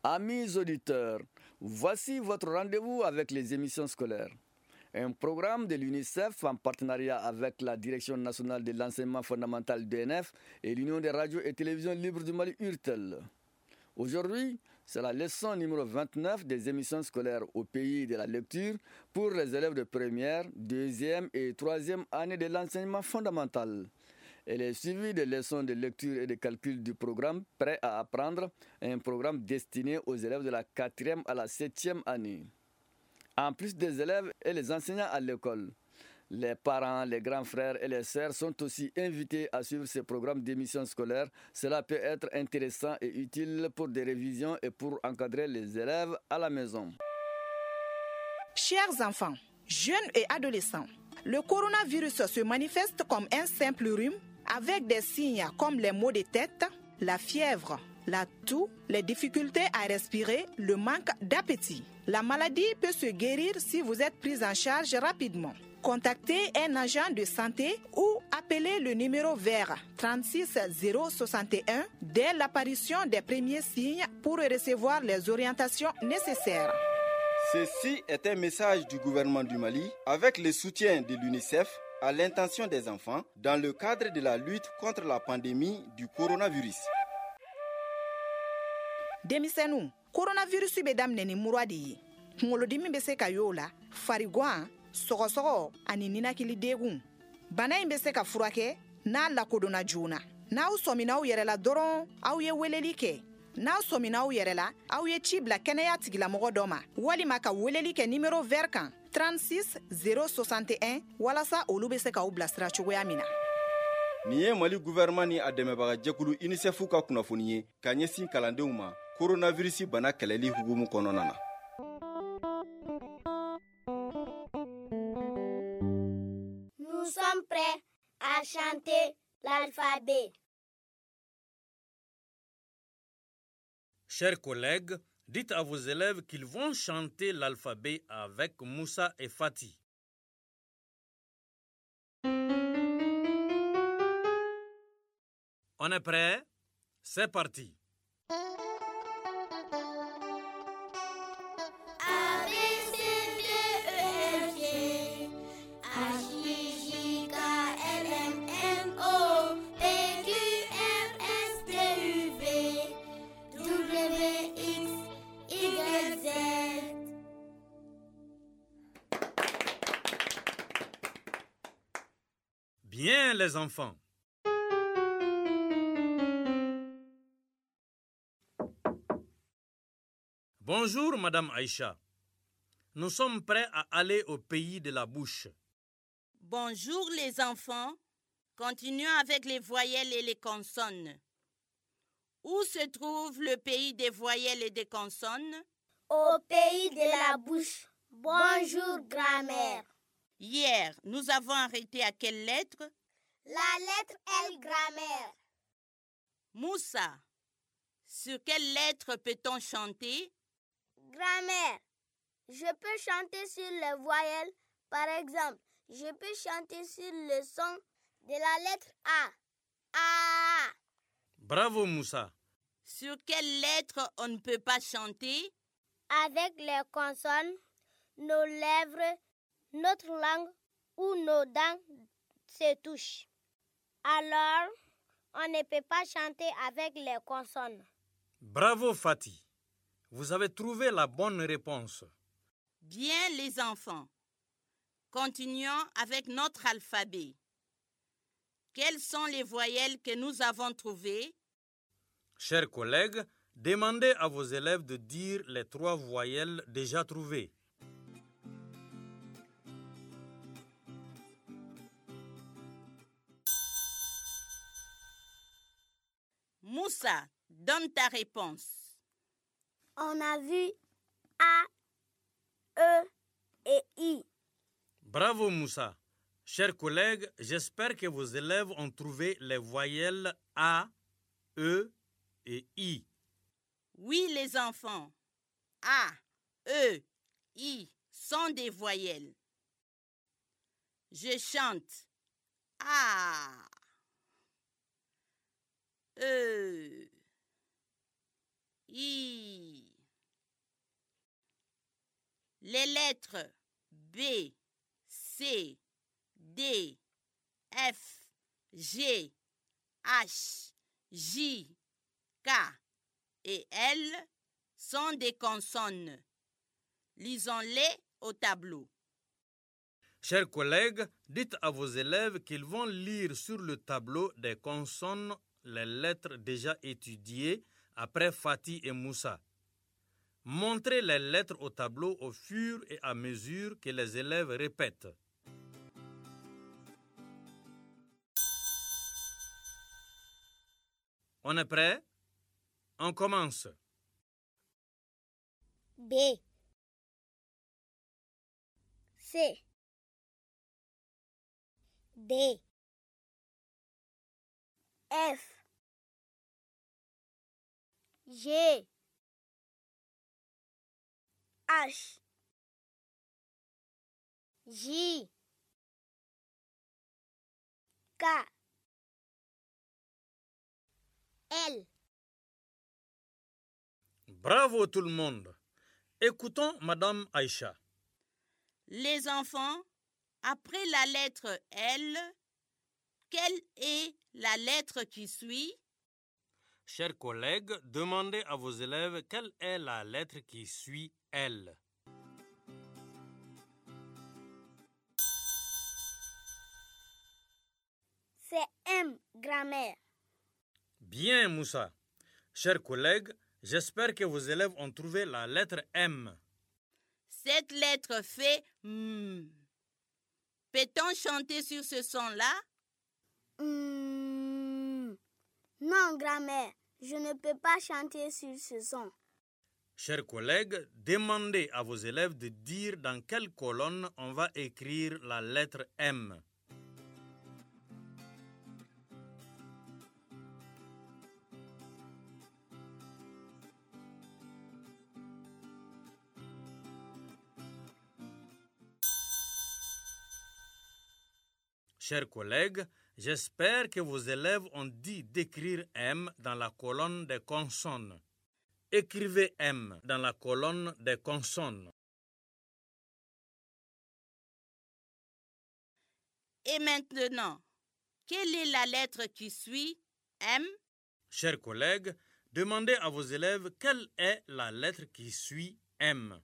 Amis auditeurs, voici votre rendez-vous avec les émissions scolaires. Un programme de l'UNICEF en partenariat avec la Direction nationale de l'enseignement fondamental DNF et l'Union des radios et télévisions libres du Mali URTEL. Aujourd'hui, c'est la leçon numéro 29 des émissions scolaires au pays de la lecture pour les élèves de première, deuxième et troisième année de l'enseignement fondamental. Elle est suivie des leçons de lecture et de calcul du programme Prêt à apprendre, un programme destiné aux élèves de la 4e à la 7e année. En plus des élèves et les enseignants à l'école, les parents, les grands frères et les sœurs sont aussi invités à suivre ce programme d'émission scolaire. Cela peut être intéressant et utile pour des révisions et pour encadrer les élèves à la maison. Chers enfants, jeunes et adolescents, le coronavirus se manifeste comme un simple rhume avec des signes comme les maux de tête, la fièvre, la toux, les difficultés à respirer, le manque d'appétit. La maladie peut se guérir si vous êtes pris en charge rapidement. Contactez un agent de santé ou appelez le numéro vert 36 061 dès l'apparition des premiers signes pour recevoir les orientations nécessaires. Ceci est un message du gouvernement du Mali avec le soutien de l'UNICEF à l'intention des enfants dans le cadre de la lutte contre la pandémie du coronavirus. Denmisɛnninw, coronavirus bɛ daminɛ ni mura de ye. Kunkolodimi bɛ se ka y'o la, farigwan, sɔgɔsɔgɔ ani ninakili degun. Bana in bɛ se ka furakɛ n'a lakodɔnna joona. N'aw sɔmina aw yɛrɛ la dɔrɔn, aw ye weleli kɛ. N'aw sɔmina aw yɛrɛ la, aw ye ci bila kɛnɛya tigilamɔgɔ dɔ ma, walima ka weleli kɛ numéro vert kan 36 061 walasa olu bɛ se k'aw bilasira cogoya min na. Nin ye Mali gouvernement ni a dɛmɛbaga jɛkulu UNICEF ka kunnafoni ye ka ɲɛsin kalandenw ma coronavirus bana kɛlɛli hukumu kɔnɔna na. Nous sommes prêts à chanter l'alphabet. Chers collègues, dites à vos élèves qu'ils vont chanter l'alphabet avec Moussa et Fatih. On est prêt? C'est parti. Bien les enfants. Bonjour Madame Aïcha. Nous sommes prêts à aller au pays de la bouche. Bonjour les enfants. Continuons avec les voyelles et les consonnes. Où se trouve le pays des voyelles et des consonnes? Au pays de la bouche. Bonjour grammaire. Hier, nous avons arrêté à quelle lettre? La lettre L grammaire. Moussa, sur quelle lettre peut-on chanter? Grammaire. Je peux chanter sur les voyelles. Par exemple, je peux chanter sur le son de la lettre A. A. Bravo Moussa. Sur quelle lettre on ne peut pas chanter? Avec les consonnes, nos lèvres, notre langue ou nos dents se touchent. Alors, on ne peut pas chanter avec les consonnes. Bravo Fatih. Vous avez trouvé la bonne réponse. Bien les enfants. Continuons avec notre alphabet. Quelles sont les voyelles que nous avons trouvées? Chers collègues, demandez à vos élèves de dire les 3 voyelles déjà trouvées. Moussa, donne ta réponse. On a vu A, E et I. Bravo Moussa. Chers collègues, j'espère que vos élèves ont trouvé les voyelles A, E et I. Oui les enfants. A, E, I sont des voyelles. Je chante. A, E, I. Les lettres B, C, D, F, G, H, J, K et L sont des consonnes. Lisons-les au tableau. Chers collègues, dites à vos élèves qu'ils vont lire sur le tableau des consonnes les lettres déjà étudiées après Fatih et Moussa. Montrez les lettres au tableau au fur et à mesure que les élèves répètent. On est prêt? On commence. B, C, D, F, G, H, J, K, L. Bravo tout le monde. Écoutons Madame Aïcha. Les enfants, après la lettre L, quelle est la lettre qui suit? Chers collègues, demandez à vos élèves quelle est la lettre qui suit L. C'est M, grammaire. Bien, Moussa. Chers collègues, j'espère que vos élèves ont trouvé la lettre M. Cette lettre fait M. Peut-on chanter sur ce son-là? Non, grammaire, je ne peux pas chanter sur ce son. Chers collègues, demandez à vos élèves de dire dans quelle colonne on va écrire la lettre M. Chers collègues, j'espère que vos élèves ont dit d'écrire M dans la colonne des consonnes. Écrivez M dans la colonne des consonnes. Et maintenant, quelle est la lettre qui suit M? Chers collègues, demandez à vos élèves quelle est la lettre qui suit M.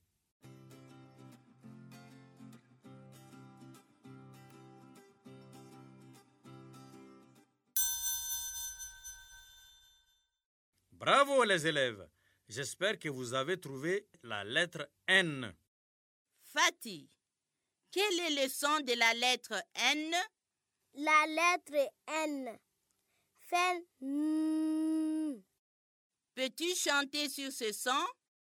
Bravo les élèves! J'espère que vous avez trouvé la lettre N. Fatih, quel est le son de la lettre N? La lettre N fait N. Peux-tu chanter sur ce son?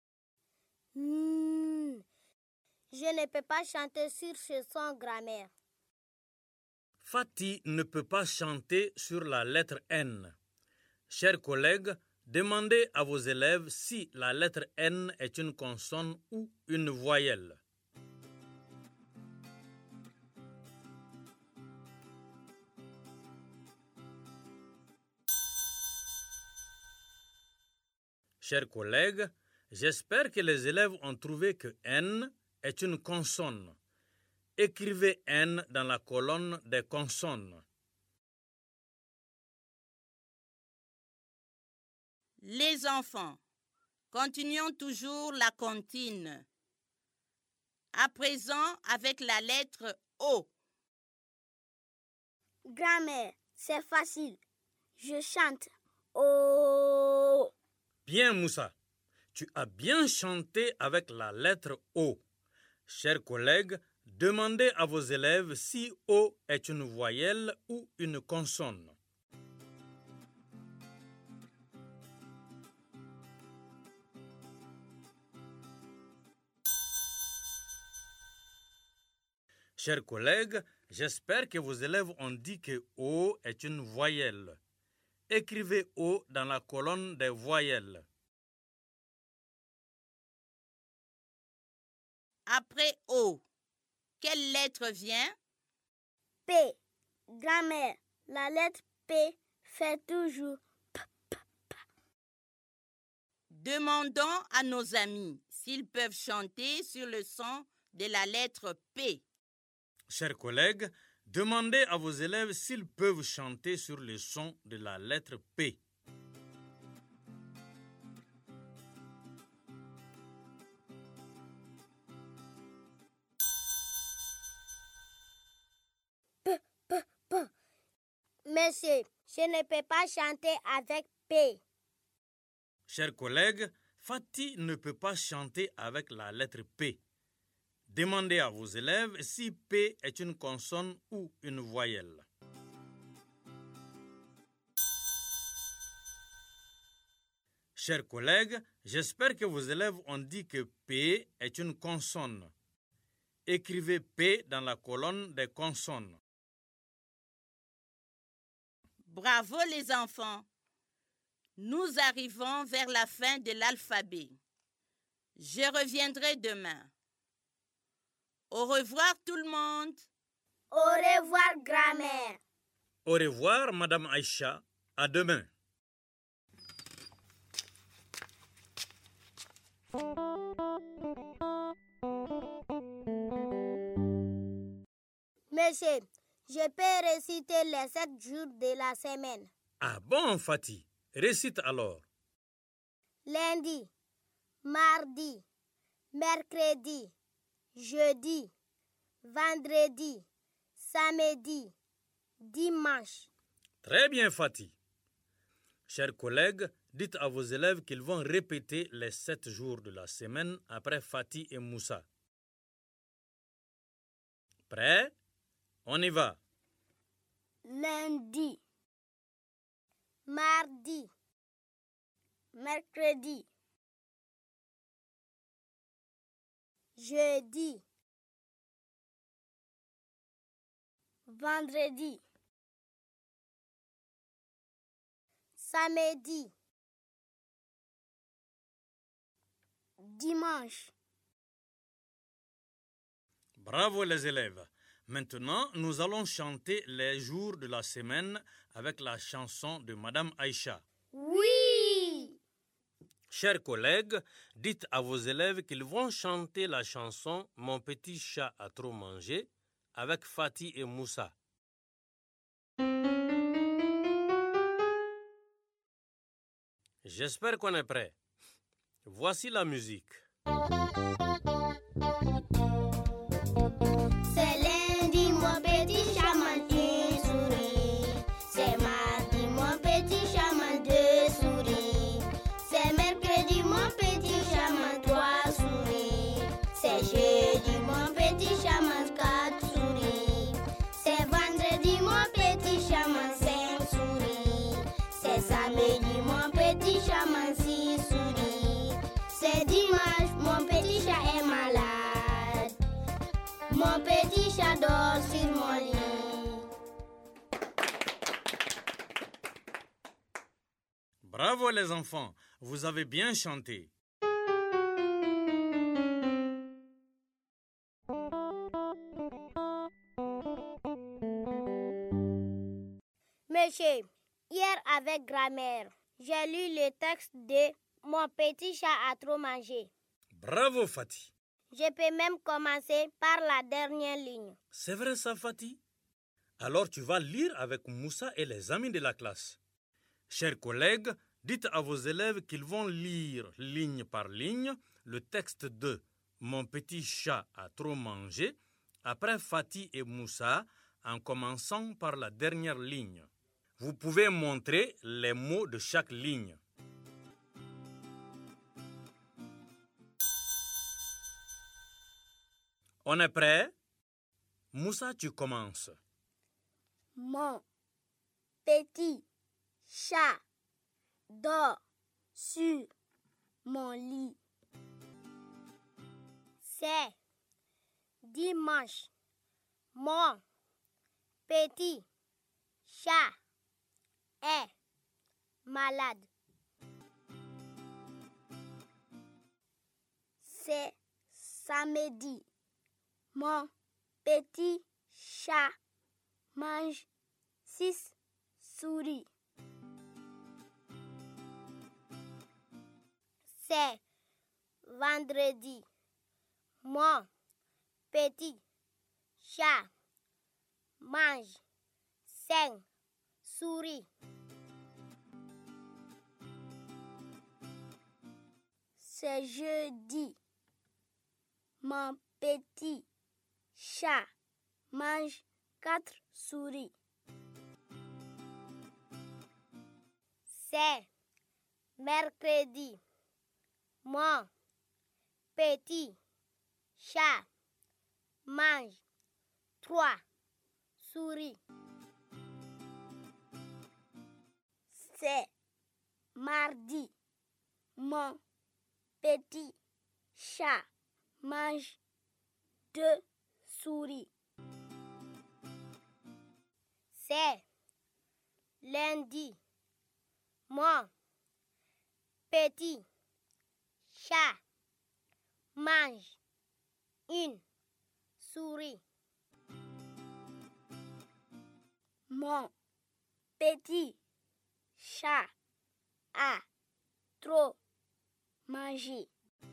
Je ne peux pas chanter sur ce son, grammaire. Fatih ne peut pas chanter sur la lettre N. Chers collègues, demandez à vos élèves si la lettre N est une consonne ou une voyelle. Chers collègues, j'espère que les élèves ont trouvé que N est une consonne. Écrivez N dans la colonne des consonnes. Les enfants, continuons toujours la comptine. À présent, avec la lettre O. Grammaire, c'est facile. Je chante. Oh. Bien, Moussa. Tu as bien chanté avec la lettre O. Chers collègues, demandez à vos élèves si O est une voyelle ou une consonne. Chers collègues, j'espère que vos élèves ont dit que O est une voyelle. Écrivez O dans la colonne des voyelles. Après O, quelle lettre vient? P. Grammaire, la lettre P fait toujours P. Demandons à nos amis s'ils peuvent chanter sur le son de la lettre P. Chers collègues, demandez à vos élèves s'ils peuvent chanter sur le son de la lettre P. Monsieur, je ne peux pas chanter avec P. Chers collègues, Fatih ne peut pas chanter avec la lettre P. Demandez à vos élèves si P est une consonne ou une voyelle. Chers collègues, j'espère que vos élèves ont dit que P est une consonne. Écrivez P dans la colonne des consonnes. Bravo les enfants! Nous arrivons vers la fin de l'alphabet. Je reviendrai demain. Au revoir tout le monde. Au revoir, grand-mère. Au revoir, Madame Aïcha. À demain. Monsieur, je peux réciter les 7 jours de la semaine. Ah bon, Fatih? Récite alors. Lundi, mardi, mercredi, jeudi, vendredi, samedi, dimanche. Très bien, Fatih. Chers collègues, dites à vos élèves qu'ils vont répéter les 7 jours de la semaine après Fatih et Moussa. Prêt? On y va. Lundi, mardi, mercredi, jeudi, vendredi, samedi, dimanche. Bravo les élèves. Maintenant, nous allons chanter les jours de la semaine avec la chanson de Madame Aïcha. Oui! Chers collègues, dites à vos élèves qu'ils vont chanter la chanson « Mon petit chat a trop mangé » avec Fatih et Moussa. J'espère qu'on est prêt. Voici la musique. C'est lundi, mon petit chat mange une souris. C'est mardi, mon petit chat mange 2 souris. C'est mercredi, mon petit chat mange 3 souris. C'est jeudi, mon petit chat mange 4 souris. C'est vendredi, mon petit chat mange 5 souris. C'est samedi, mon petit chat mange 6 souris. C'est dimanche, mon petit chat est malade. Mon petit chat dort sur mon lit. Bravo les enfants, vous avez bien chanté. Monsieur, hier avec grand-mère, j'ai lu le texte de Mon petit chat a trop mangé. Bravo Fatih. Je peux même commencer par la dernière ligne. C'est vrai ça Fatih? Alors tu vas lire avec Moussa et les amis de la classe. Chers collègues, dites à vos élèves qu'ils vont lire ligne par ligne le texte de Mon petit chat a trop mangé après Fatih et Moussa en commençant par la dernière ligne. Vous pouvez montrer les mots de chaque ligne. On est prêt? Moussa, tu commences. Mon petit chat dort sur mon lit. C'est dimanche. Mon petit chat est malade. C'est samedi. Mon petit chat mange 6 souris. C'est vendredi. Mon petit chat mange 5 souris. C'est jeudi. Mon petit chat mange 4 souris. C'est mercredi. Mon petit chat mange 3 souris. C'est mardi. Mon petit chat mange 2 souris. C'est lundi. Mon petit chat mange 1 souris. Mon petit chat a trop mangé.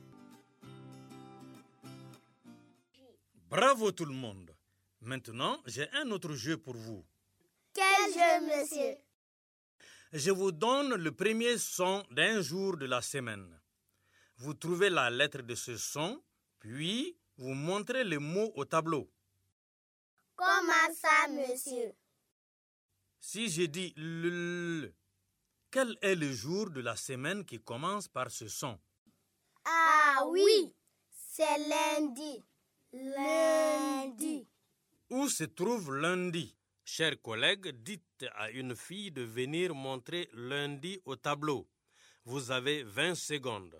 Bravo tout le monde. Maintenant, j'ai un autre jeu pour vous. Quel jeu, monsieur? Je vous donne le premier son d'un jour de la semaine. Vous trouvez la lettre de ce son, puis vous montrez les mots au tableau. Comment ça, monsieur? Si je dis l, quel est le jour de la semaine qui commence par ce son? Ah oui, c'est lundi. Lundi. Où se trouve lundi? Chers collègues, dites à une fille de venir montrer lundi au tableau. Vous avez 20 secondes.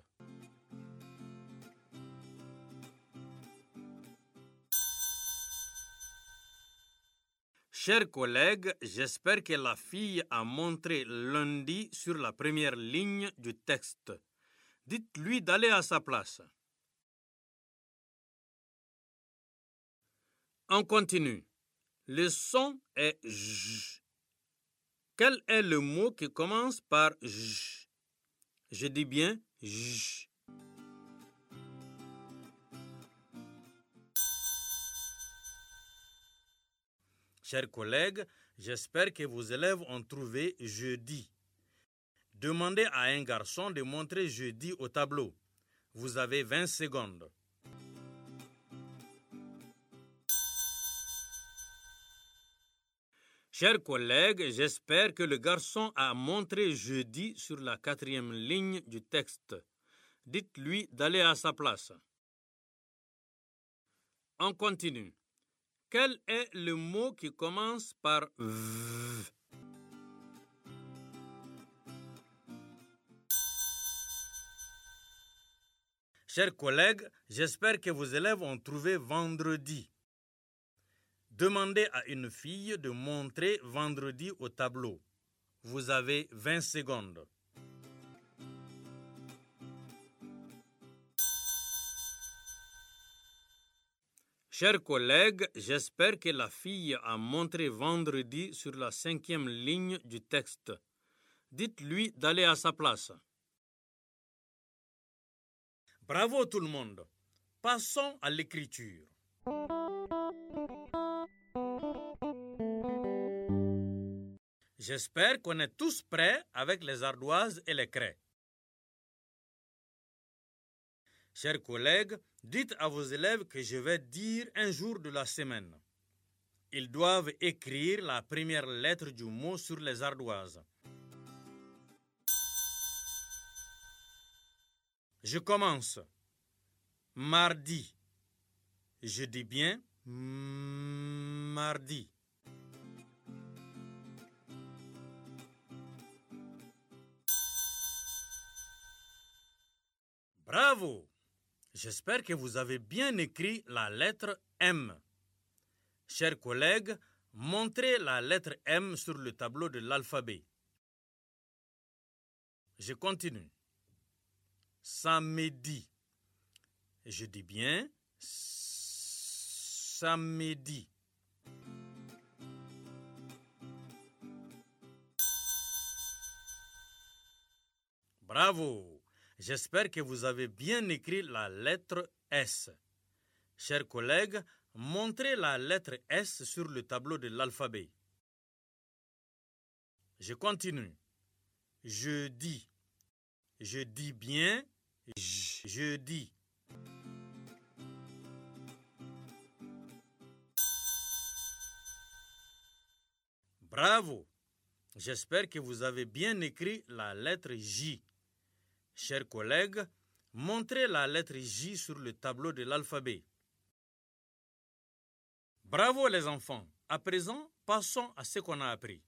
Chers collègues, j'espère que la fille a montré lundi sur la première ligne du texte. Dites-lui d'aller à sa place. On continue. Le son est j. Quel est le mot qui commence par j? Je dis bien j. Chers collègues, j'espère que vos élèves ont trouvé jeudi. Demandez à un garçon de montrer jeudi au tableau. Vous avez 20 secondes. Chers collègues, j'espère que le garçon a montré jeudi sur la 4e ligne du texte. Dites-lui d'aller à sa place. On continue. Quel est le mot qui commence par v? Chers collègues, j'espère que vos élèves ont trouvé vendredi. Demandez à une fille de montrer vendredi au tableau. Vous avez 20 secondes. Chers collègues, j'espère que la fille a montré vendredi sur la 5e ligne du texte. Dites-lui d'aller à sa place. Bravo tout le monde. Passons à l'écriture. J'espère qu'on est tous prêts avec les ardoises et les craies. Chers collègues, dites à vos élèves que je vais dire un jour de la semaine. Ils doivent écrire la première lettre du mot sur les ardoises. Je commence. Mardi. Je dis bien mardi. Bravo! J'espère que vous avez bien écrit la lettre M. Chers collègues, montrez la lettre M sur le tableau de l'alphabet. Je continue. Samedi. Je dis bien samedi. Bravo! J'espère que vous avez bien écrit la lettre S. Chers collègues, montrez la lettre S sur le tableau de l'alphabet. Je continue. Je dis. Je dis bien. Je dis. Bravo! J'espère que vous avez bien écrit la lettre J. Chers collègues, montrez la lettre J sur le tableau de l'alphabet. Bravo les enfants! À présent, passons à ce qu'on a appris.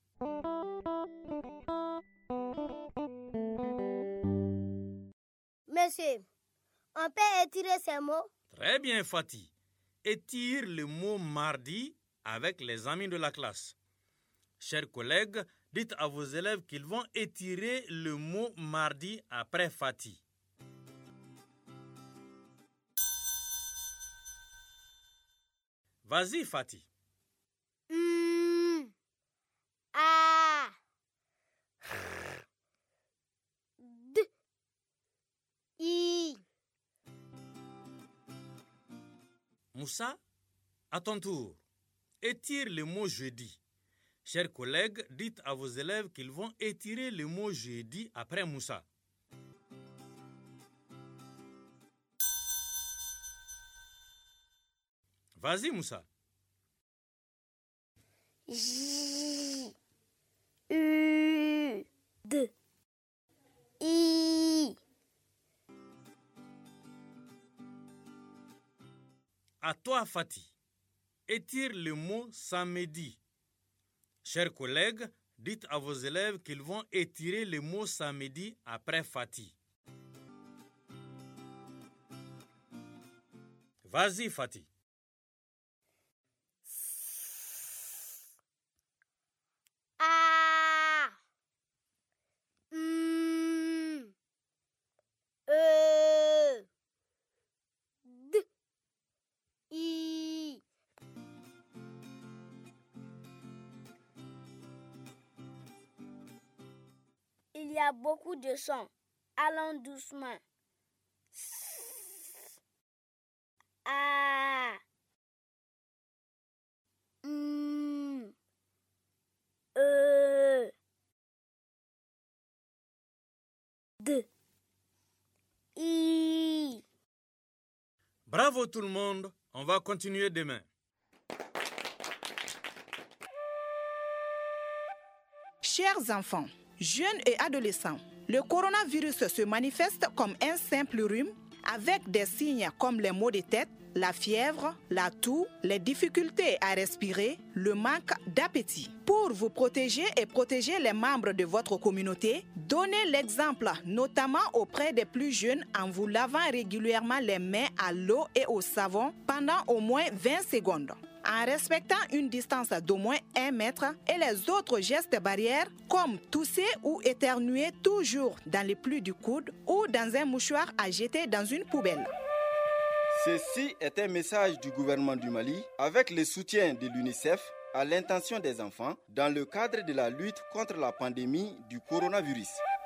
Monsieur, on peut étirer ces mots? Très bien, Fatih. Étire le mot mardi avec les amis de la classe. Chers collègues, dites à vos élèves qu'ils vont étirer le mot mardi après Fatih. Vas-y, Fatih. A. D. I. Moussa, à ton tour. Étire le mot jeudi. Chers collègues, dites à vos élèves qu'ils vont étirer le mot jeudi après Moussa. Vas-y, Moussa. J. U. D. I. À toi, Fatih. Étire le mot samedi. Chers collègues, dites à vos élèves qu'ils vont étirer le mot samedi après Fatih. Vas-y, Fatih. A. E. D. I. Il y a beaucoup de sons. Allons doucement. A. E. D. I. Bravo tout le monde. On va continuer demain. Chers enfants, jeunes et adolescents, le coronavirus se manifeste comme un simple rhume avec des signes comme les maux de tête, la fièvre, la toux, les difficultés à respirer, le manque d'appétit. Pour vous protéger et protéger les membres de votre communauté, donnez l'exemple, notamment auprès des plus jeunes, en vous lavant régulièrement les mains à l'eau et au savon pendant au moins 20 secondes. En respectant une distance d'au moins 1 mètre et les autres gestes barrières comme tousser ou éternuer toujours dans les plis du coude ou dans un mouchoir à jeter dans une poubelle. Ceci est un message du gouvernement du Mali avec le soutien de l'UNICEF à l'intention des enfants dans le cadre de la lutte contre la pandémie du coronavirus.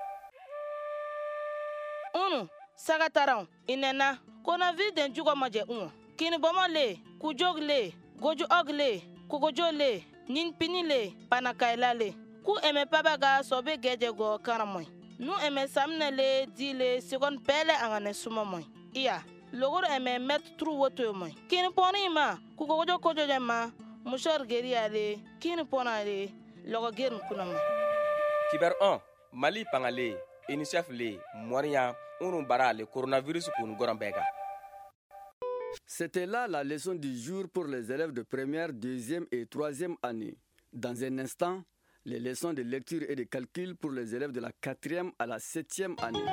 Sagataran, inena, coronavirus den jugo maje kini bomole, kujogle, goju ogle, kukojole, ninpinile, panakailale, ku eme pabaga sobe gejego karamoy. Nu eme samnele dile segon pele angane sumamoy. Iya. Logoro eme met tru woto moy. Kini poni ma, kukojo kojo jema, mushor geri ale, kini pona ale, logo gerin kunama. Kiber 1, Mali pangale, UNICEF le, Moria, bara le coronavirus kun gorambega. C'était là la leçon du jour pour les élèves de première, deuxième et troisième année. Dans un instant, les leçons de lecture et de calcul pour les élèves de la 4e à la 7e année.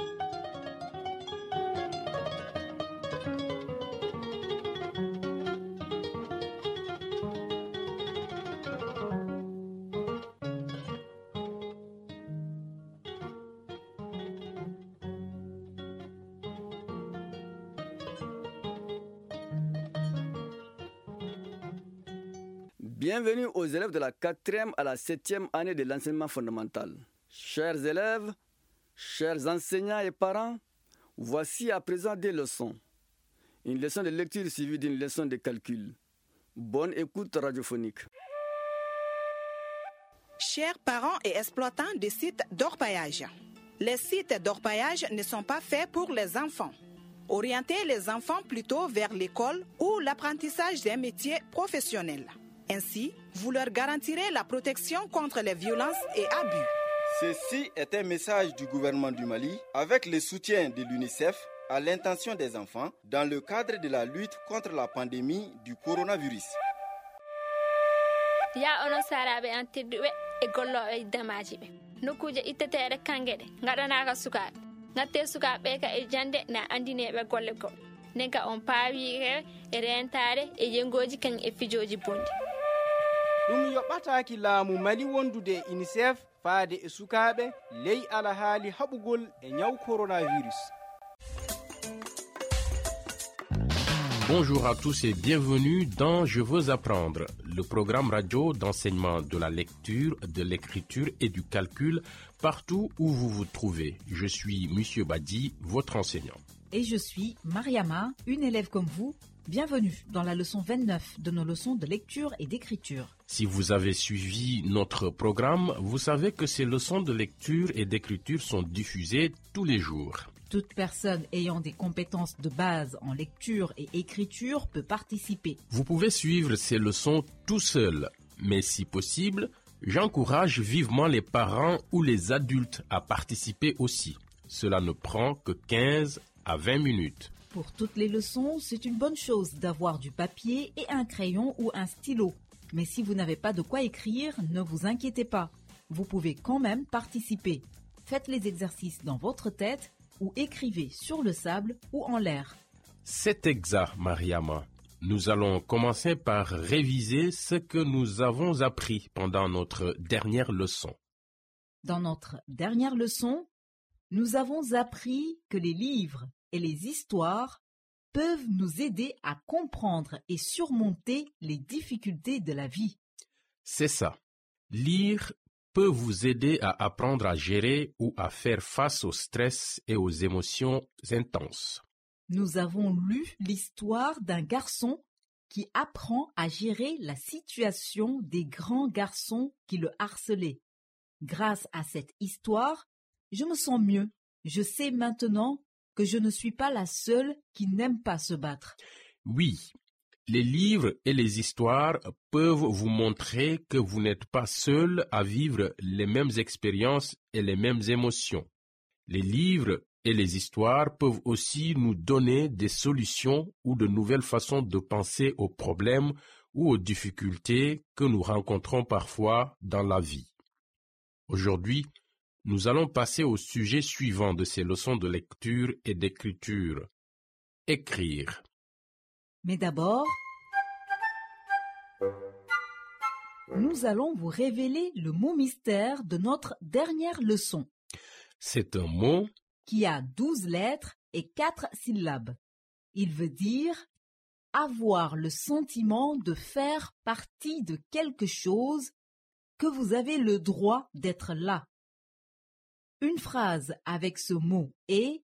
Bienvenue aux élèves de la 4e à la 7e année de l'enseignement fondamental. Chers élèves, chers enseignants et parents, Voici à présent des leçons. Une leçon de lecture suivie d'une leçon de calcul. Bonne écoute radiophonique. Chers parents et exploitants des sites d'orpaillage, les sites d'orpaillage ne sont pas faits pour les enfants. Orientez les enfants plutôt vers l'école ou l'apprentissage des métiers professionnels. Ainsi, vous leur garantirez la protection contre les violences et abus. Ceci est un message du gouvernement du Mali avec le soutien de l'UNICEF à l'intention des enfants dans le cadre de la lutte contre la pandémie du coronavirus. Ya onon saraɓe an tedduɓe e golloɓe damaji ɓe nokkuje itteteɗe kangueɗe gaɗanaka sukaɓe gatte sukaɓe ka e jande na andineɓe golle goɗɗo nden ka on paawihe e rentare e yengoji kañ e fijoji bondi ɗum yoɓataki laamu Mali wondude e UNICEF faade e sukaɓe ley alahaali haɓugol e ñaw coronavirus. Bonjour à tous et bienvenue dans Je veux apprendre, le programme radio d'enseignement de la lecture, de l'écriture et du calcul partout où vous vous trouvez. Je suis Monsieur Badi, votre enseignant. Et je suis Mariama, une élève comme vous. Bienvenue dans la leçon 29 de nos leçons de lecture et d'écriture. Si vous avez suivi notre programme, vous savez que ces leçons de lecture et d'écriture sont diffusées tous les jours. Toute personne ayant des compétences de base en lecture et écriture peut participer. Vous pouvez suivre ces leçons tout seul, mais si possible, j'encourage vivement les parents ou les adultes à participer aussi. Cela ne prend que 15 à 20 minutes. Pour toutes les leçons, c'est une bonne chose d'avoir du papier et un crayon ou un stylo. Mais si vous n'avez pas de quoi écrire, ne vous inquiétez pas. Vous pouvez quand même participer. Faites les exercices dans votre tête ou écrivez sur le sable ou en l'air. C'est exact, Mariama. Nous allons commencer par réviser ce que nous avons appris pendant notre dernière leçon. Dans notre dernière leçon, nous avons appris que les livres et les histoires peuvent nous aider à comprendre et surmonter les difficultés de la vie. C'est ça. Lire peut vous aider à apprendre à gérer ou à faire face au stress et aux émotions intenses. Nous avons lu l'histoire d'un garçon qui apprend à gérer la situation des grands garçons qui le harcelaient. Grâce à cette histoire, je me sens mieux. Je sais maintenant que je ne suis pas la seule qui n'aime pas se battre. Oui, les livres et les histoires peuvent vous montrer que vous n'êtes pas seul à vivre les mêmes expériences et les mêmes émotions. Les livres et les histoires peuvent aussi nous donner des solutions ou de nouvelles façons de penser aux problèmes ou aux difficultés que nous rencontrons parfois dans la vie. Aujourd'hui, nous allons passer au sujet suivant de ces leçons de lecture et d'écriture. Écrire. Mais d'abord, nous allons vous révéler le mot mystère de notre dernière leçon. C'est un mot qui a 12 lettres et 4 syllabes. Il veut dire avoir le sentiment de faire partie de quelque chose, que vous avez le droit d'être là. Une phrase avec ce mot est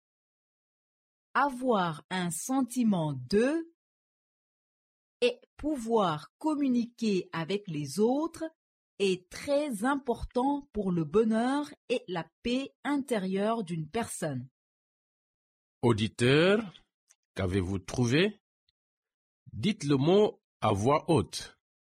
avoir un sentiment de et pouvoir communiquer avec les autres est très important pour le bonheur et la paix intérieure d'une personne. Auditeur, qu'avez-vous trouvé? Dites le mot à voix haute.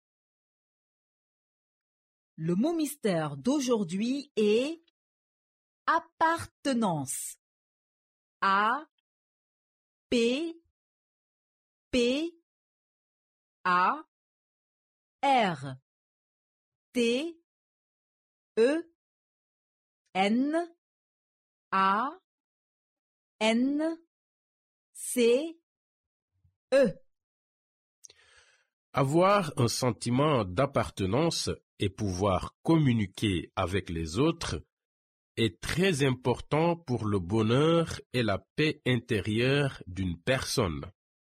Le mot mystère d'aujourd'hui est appartenance. A, P, P, A, R, T, E, N, A, N, C, E. Avoir un sentiment d'appartenance et pouvoir communiquer avec les autres est très important pour le bonheur et la paix intérieure d'une personne.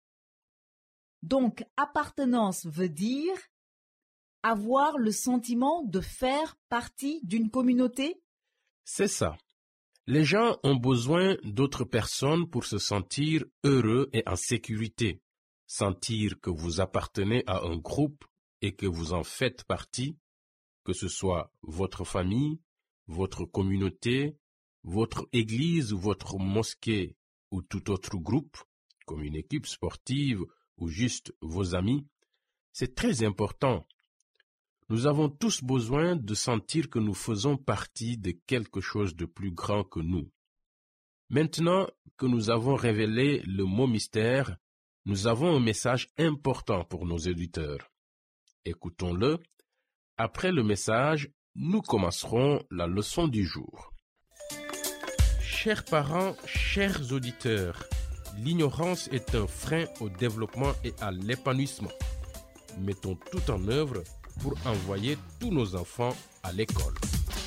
Donc, appartenance veut dire avoir le sentiment de faire partie d'une communauté? C'est ça. Les gens ont besoin d'autres personnes pour se sentir heureux et en sécurité. Sentir que vous appartenez à un groupe et que vous en faites partie, que ce soit votre famille, votre communauté, votre église ou votre mosquée ou tout autre groupe, comme une équipe sportive ou juste vos amis, c'est très important. Nous avons tous besoin de sentir que nous faisons partie de quelque chose de plus grand que nous. Maintenant que nous avons révélé le mot mystère, nous avons un message important pour nos auditeurs. Écoutons-le. Après le message, nous commencerons la leçon du jour. Chers parents, chers auditeurs, l'ignorance est un frein au développement et à l'épanouissement. Mettons tout en œuvre pour envoyer tous nos enfants à l'école.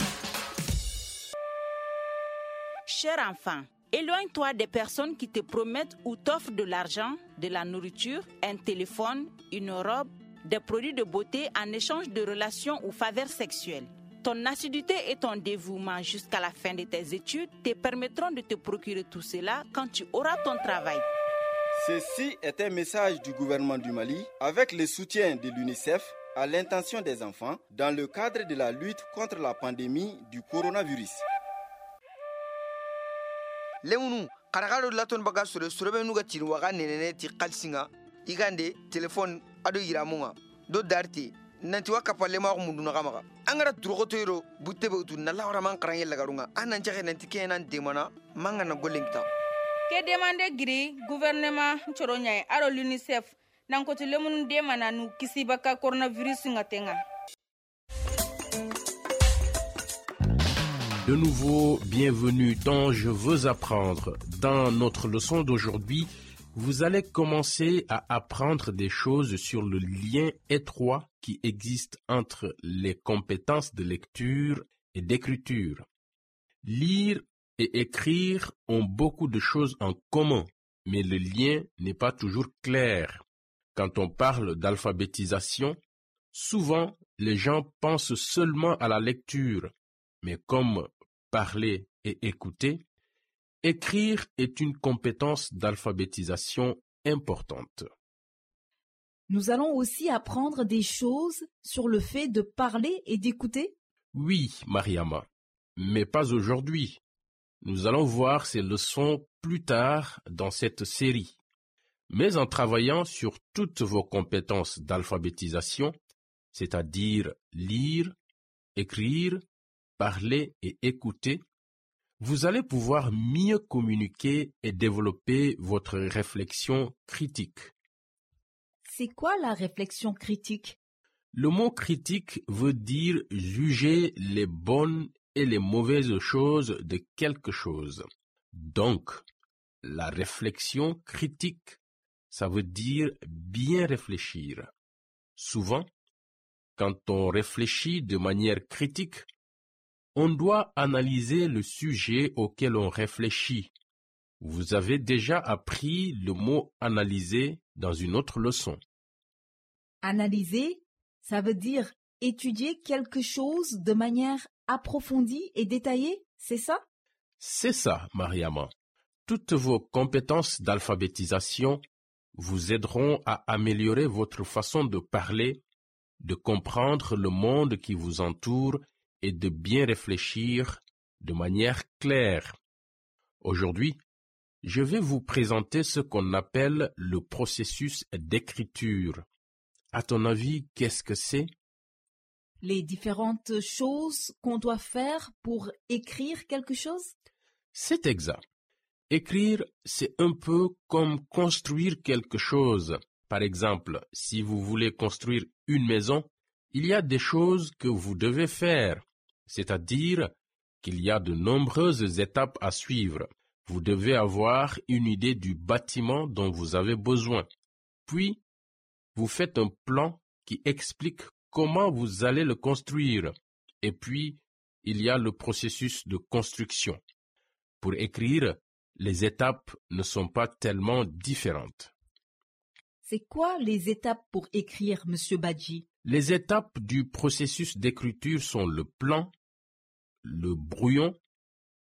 Cher enfant, éloigne-toi des personnes qui te promettent ou t'offrent de l'argent, de la nourriture, un téléphone, une robe, des produits de beauté en échange de relations ou faveurs sexuelles. Ton assiduité et ton dévouement jusqu'à la fin de tes études te permettront de te procurer tout cela quand tu auras ton travail. Ceci est un message du gouvernement du Mali avec le soutien de l'UNICEF à l'intention des enfants dans le cadre de la lutte contre la pandémie du coronavirus. Leunu karakalo laton baga sore nuga tirwaga nenene ti kalsinga igande telefone ado iramunga do darti nanti wakapa lema munduna kamaga angara drogotoiro butte beutu nalla man karanye lagarunga anan jaxe nanti kenan demana mangana golengta ke demande giri gouvernement choronya aro l'UNICEF nan ko lemun demana nu kisi baka coronavirus ngatenga. De nouveau, bienvenue dans Je veux apprendre. Dans notre leçon d'aujourd'hui, vous allez commencer à apprendre des choses sur le lien étroit qui existe entre les compétences de lecture et d'écriture. Lire et écrire ont beaucoup de choses en commun, mais le lien n'est pas toujours clair. Quand on parle d'alphabétisation, souvent les gens pensent seulement à la lecture, mais comme parler et écouter, écrire est une compétence d'alphabétisation importante. Nous allons aussi apprendre des choses sur le fait de parler et d'écouter. Oui, Mariama, mais pas aujourd'hui. Nous allons voir ces leçons plus tard dans cette série. Mais en travaillant sur toutes vos compétences d'alphabétisation, c'est-à-dire lire, écrire, parler et écouter, vous allez pouvoir mieux communiquer et développer votre réflexion critique. C'est quoi la réflexion critique? Le mot critique veut dire juger les bonnes et les mauvaises choses de quelque chose. Donc, la réflexion critique, ça veut dire bien réfléchir. Souvent, quand on réfléchit de manière critique, on doit analyser le sujet auquel on réfléchit. Vous avez déjà appris le mot « analyser » dans une autre leçon. Analyser, ça veut dire étudier quelque chose de manière approfondie et détaillée, c'est ça? C'est ça, Mariama. Toutes vos compétences d'alphabétisation vous aideront à améliorer votre façon de parler, de comprendre le monde qui vous entoure et de bien réfléchir de manière claire. Aujourd'hui, je vais vous présenter ce qu'on appelle le processus d'écriture. À ton avis, qu'est-ce que c'est? Les différentes choses qu'on doit faire pour écrire quelque chose? C'est exact. Écrire, c'est un peu comme construire quelque chose. Par exemple, si vous voulez construire une maison, il y a des choses que vous devez faire, c'est-à-dire qu'il y a de nombreuses étapes à suivre. Vous devez avoir une idée du bâtiment dont vous avez besoin. Puis, vous faites un plan qui explique comment vous allez le construire. Et puis, il y a le processus de construction. Pour écrire, les étapes ne sont pas tellement différentes. C'est quoi les étapes pour écrire, Monsieur Badji? Les étapes du processus d'écriture sont le plan, le brouillon,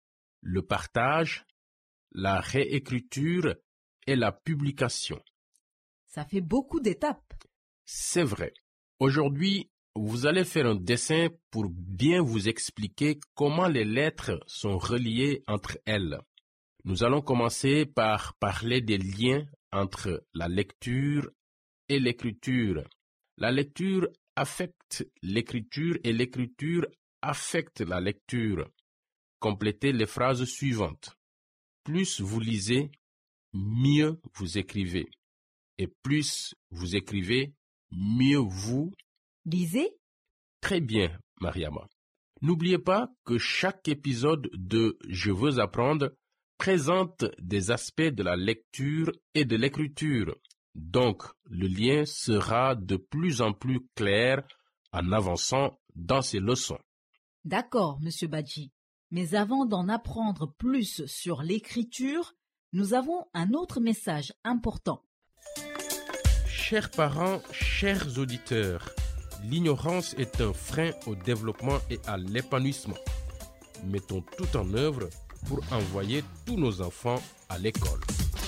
le partage, la réécriture et la publication. Ça fait beaucoup d'étapes. C'est vrai. Aujourd'hui, vous allez faire un dessin pour bien vous expliquer comment les lettres sont reliées entre elles. Nous allons commencer par parler des liens entre la lecture et l'écriture. La lecture affecte l'écriture et l'écriture affecte la lecture. Complétez les phrases suivantes. Plus vous lisez, mieux vous écrivez. Et plus vous écrivez, mieux vous lisez. Très bien, Mariama. N'oubliez pas que chaque épisode de Je veux apprendre présente des aspects de la lecture et de l'écriture. Donc, le lien sera de plus en plus clair en avançant dans ces leçons. D'accord, Monsieur Badji. Mais avant d'en apprendre plus sur l'écriture, nous avons un autre message important. Chers parents, chers auditeurs, l'ignorance est un frein au développement et à l'épanouissement. Mettons tout en œuvre pour envoyer tous nos enfants à l'école.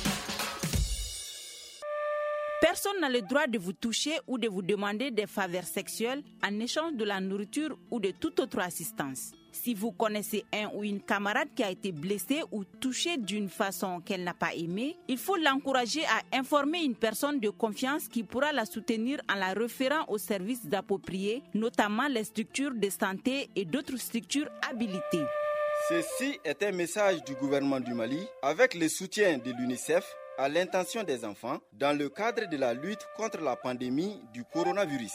Personne n'a le droit de vous toucher ou de vous demander des faveurs sexuelles en échange de la nourriture ou de toute autre assistance. Si vous connaissez un ou une camarade qui a été blessée ou touchée d'une façon qu'elle n'a pas aimée, il faut l'encourager à informer une personne de confiance qui pourra la soutenir en la référant aux services appropriés, notamment les structures de santé et d'autres structures habilitées. Ceci est un message du gouvernement du Mali avec le soutien de l'UNICEF à l'intention des enfants dans le cadre de la lutte contre la pandémie du coronavirus.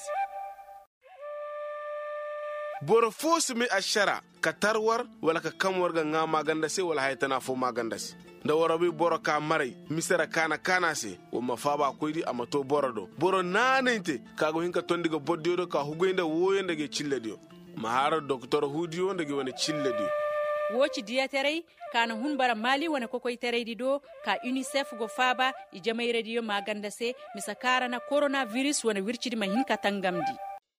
Boro fosimi ashara ka tarwar wala ka kamwar ga nga magandase wala haytana fo magandase da warabi boro ka marai misara kana se wo mafaba koydi amato borodo boro nanente kago hinka tondiga boddido ka hugoynda woyende ge cilledio mahara docteur hudio ndege wona cilledio woci diya terey kana hun bara mali wona kokoy tereydi do ka UNICEF go faba e jamay radio magandase misa karana coronavirus wona wircidi ma hinka tangamdi.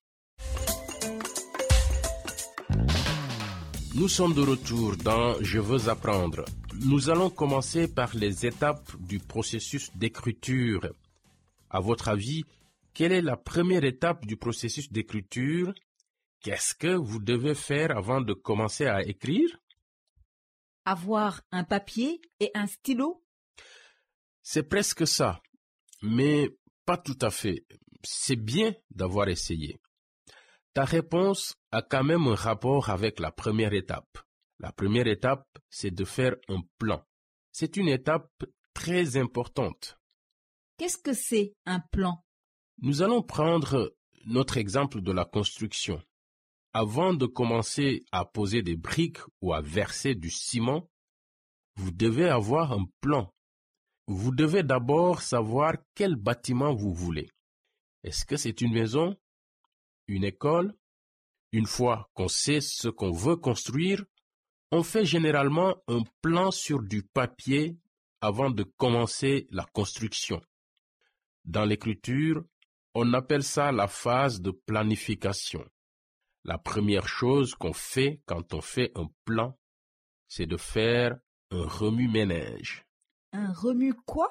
Nous sommes de retour dans Je veux apprendre. Nous allons commencer par les étapes du processus d'écriture. À votre avis, quelle est la première étape du processus d'écriture? Qu'est-ce que vous devez faire avant de commencer à écrire? Avoir un papier et un stylo? C'est presque ça, mais pas tout à fait. C'est bien d'avoir essayé. Ta réponse a quand même un rapport avec la première étape. La première étape, c'est de faire un plan. C'est une étape très importante. Qu'est-ce que c'est un plan? Nous allons prendre notre exemple de la construction. Avant de commencer à poser des briques ou à verser du ciment, vous devez avoir un plan. Vous devez d'abord savoir quel bâtiment vous voulez. Est-ce que c'est une maison? Une école? Une fois qu'on sait ce qu'on veut construire, on fait généralement un plan sur du papier avant de commencer la construction. Dans l'écriture, on appelle ça la phase de planification. La première chose qu'on fait quand on fait un plan, c'est de faire un remue-ménage. Un remue quoi?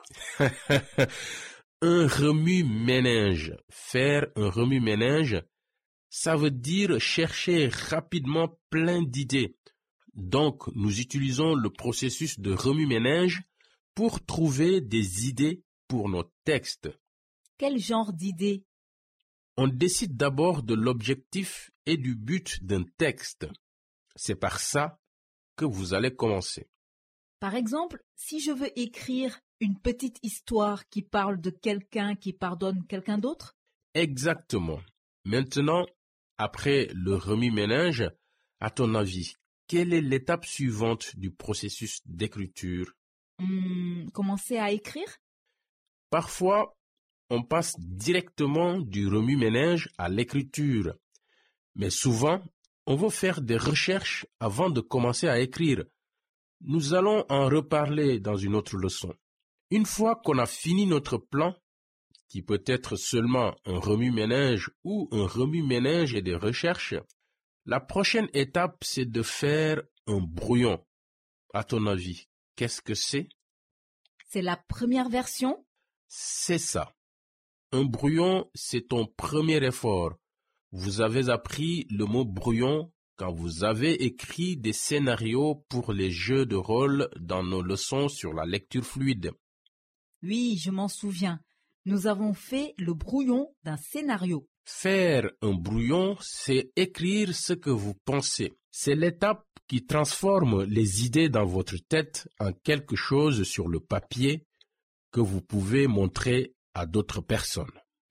Un remue-ménage. Faire un remue-ménage, ça veut dire chercher rapidement plein d'idées. Donc, nous utilisons le processus de remue-ménage pour trouver des idées pour nos textes. Quel genre d'idées? On décide d'abord de l'objectif et du but d'un texte. C'est par ça que vous allez commencer. Par exemple, si je veux écrire une petite histoire qui parle de quelqu'un qui pardonne quelqu'un d'autre? Exactement. Maintenant, après le remue-ménage, à ton avis, quelle est l'étape suivante du processus d'écriture? Commencer à écrire? Parfois, on passe directement du remue-ménage à l'écriture. Mais souvent, on veut faire des recherches avant de commencer à écrire. Nous allons en reparler dans une autre leçon. Une fois qu'on a fini notre plan, qui peut être seulement un remue-ménage ou un remue-ménage et des recherches, la prochaine étape, c'est de faire un brouillon. À ton avis, qu'est-ce que c'est? C'est la première version? C'est ça. Un brouillon, c'est ton premier effort. Vous avez appris le mot brouillon quand vous avez écrit des scénarios pour les jeux de rôle dans nos leçons sur la lecture fluide. Oui, je m'en souviens. Nous avons fait le brouillon d'un scénario. Faire un brouillon, c'est écrire ce que vous pensez. C'est l'étape qui transforme les idées dans votre tête en quelque chose sur le papier que vous pouvez montrer à d'autres personnes.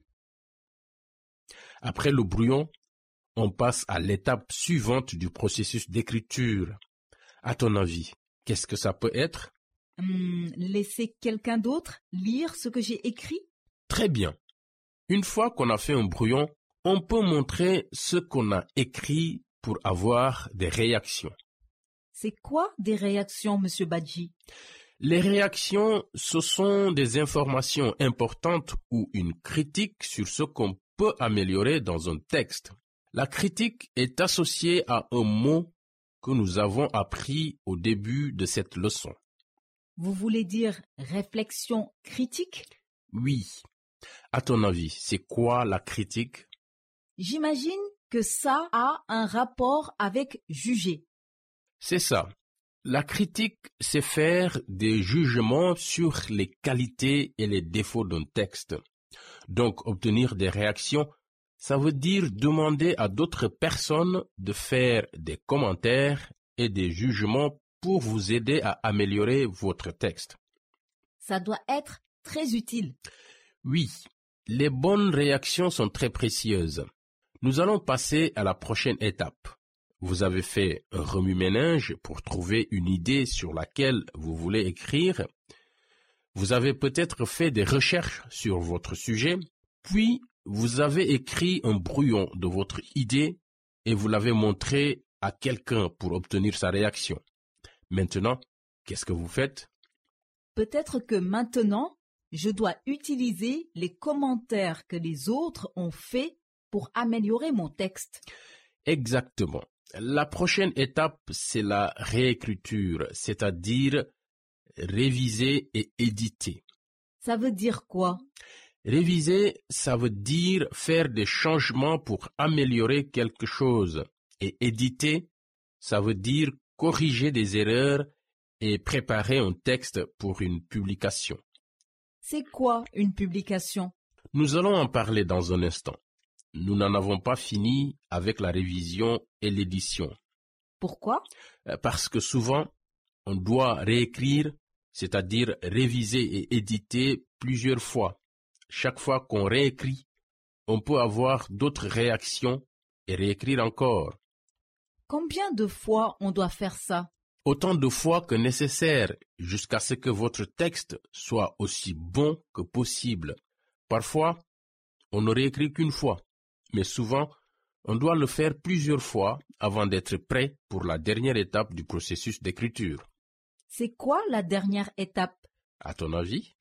Après le brouillon, on passe à l'étape suivante du processus d'écriture. À ton avis, qu'est-ce que ça peut être? Laisser quelqu'un d'autre lire ce que j'ai écrit? Très bien. Une fois qu'on a fait un brouillon, on peut montrer ce qu'on a écrit pour avoir des réactions. C'est quoi des réactions, Monsieur Badji? Les réactions, ce sont des informations importantes ou une critique sur ce qu'on peut améliorer dans un texte. La critique est associée à un mot que nous avons appris au début de cette leçon. Vous voulez dire réflexion critique? Oui. À ton avis, c'est quoi la critique? J'imagine que ça a un rapport avec juger. C'est ça. La critique, c'est faire des jugements sur les qualités et les défauts d'un texte. Donc, obtenir des réactions, ça veut dire demander à d'autres personnes de faire des commentaires et des jugements pour vous aider à améliorer votre texte. Ça doit être très utile. Oui, les bonnes réactions sont très précieuses. Nous allons passer à la prochaine étape. Vous avez fait un remue-ménage pour trouver une idée sur laquelle vous voulez écrire. Vous avez peut-être fait des recherches sur votre sujet, puis vous avez écrit un brouillon de votre idée et vous l'avez montré à quelqu'un pour obtenir sa réaction. Maintenant, qu'est-ce que vous faites? Peut-être que maintenant, je dois utiliser les commentaires que les autres ont faits pour améliorer mon texte. Exactement. La prochaine étape, c'est la réécriture, c'est-à-dire réviser et éditer. Ça veut dire quoi? Réviser, ça veut dire faire des changements pour améliorer quelque chose. Et éditer, ça veut dire corriger des erreurs et préparer un texte pour une publication. C'est quoi une publication? Nous allons en parler dans un instant. Nous n'en avons pas fini avec la révision et l'édition. Pourquoi? Parce que souvent, on doit réécrire, c'est-à-dire réviser et éditer plusieurs fois. Chaque fois qu'on réécrit, on peut avoir d'autres réactions et réécrire encore. Combien de fois on doit faire ça? Autant de fois que nécessaire, jusqu'à ce que votre texte soit aussi bon que possible. Parfois, on ne réécrit qu'une fois, mais souvent, on doit le faire plusieurs fois avant d'être prêt pour la dernière étape du processus d'écriture. C'est quoi la dernière étape? À ton avis?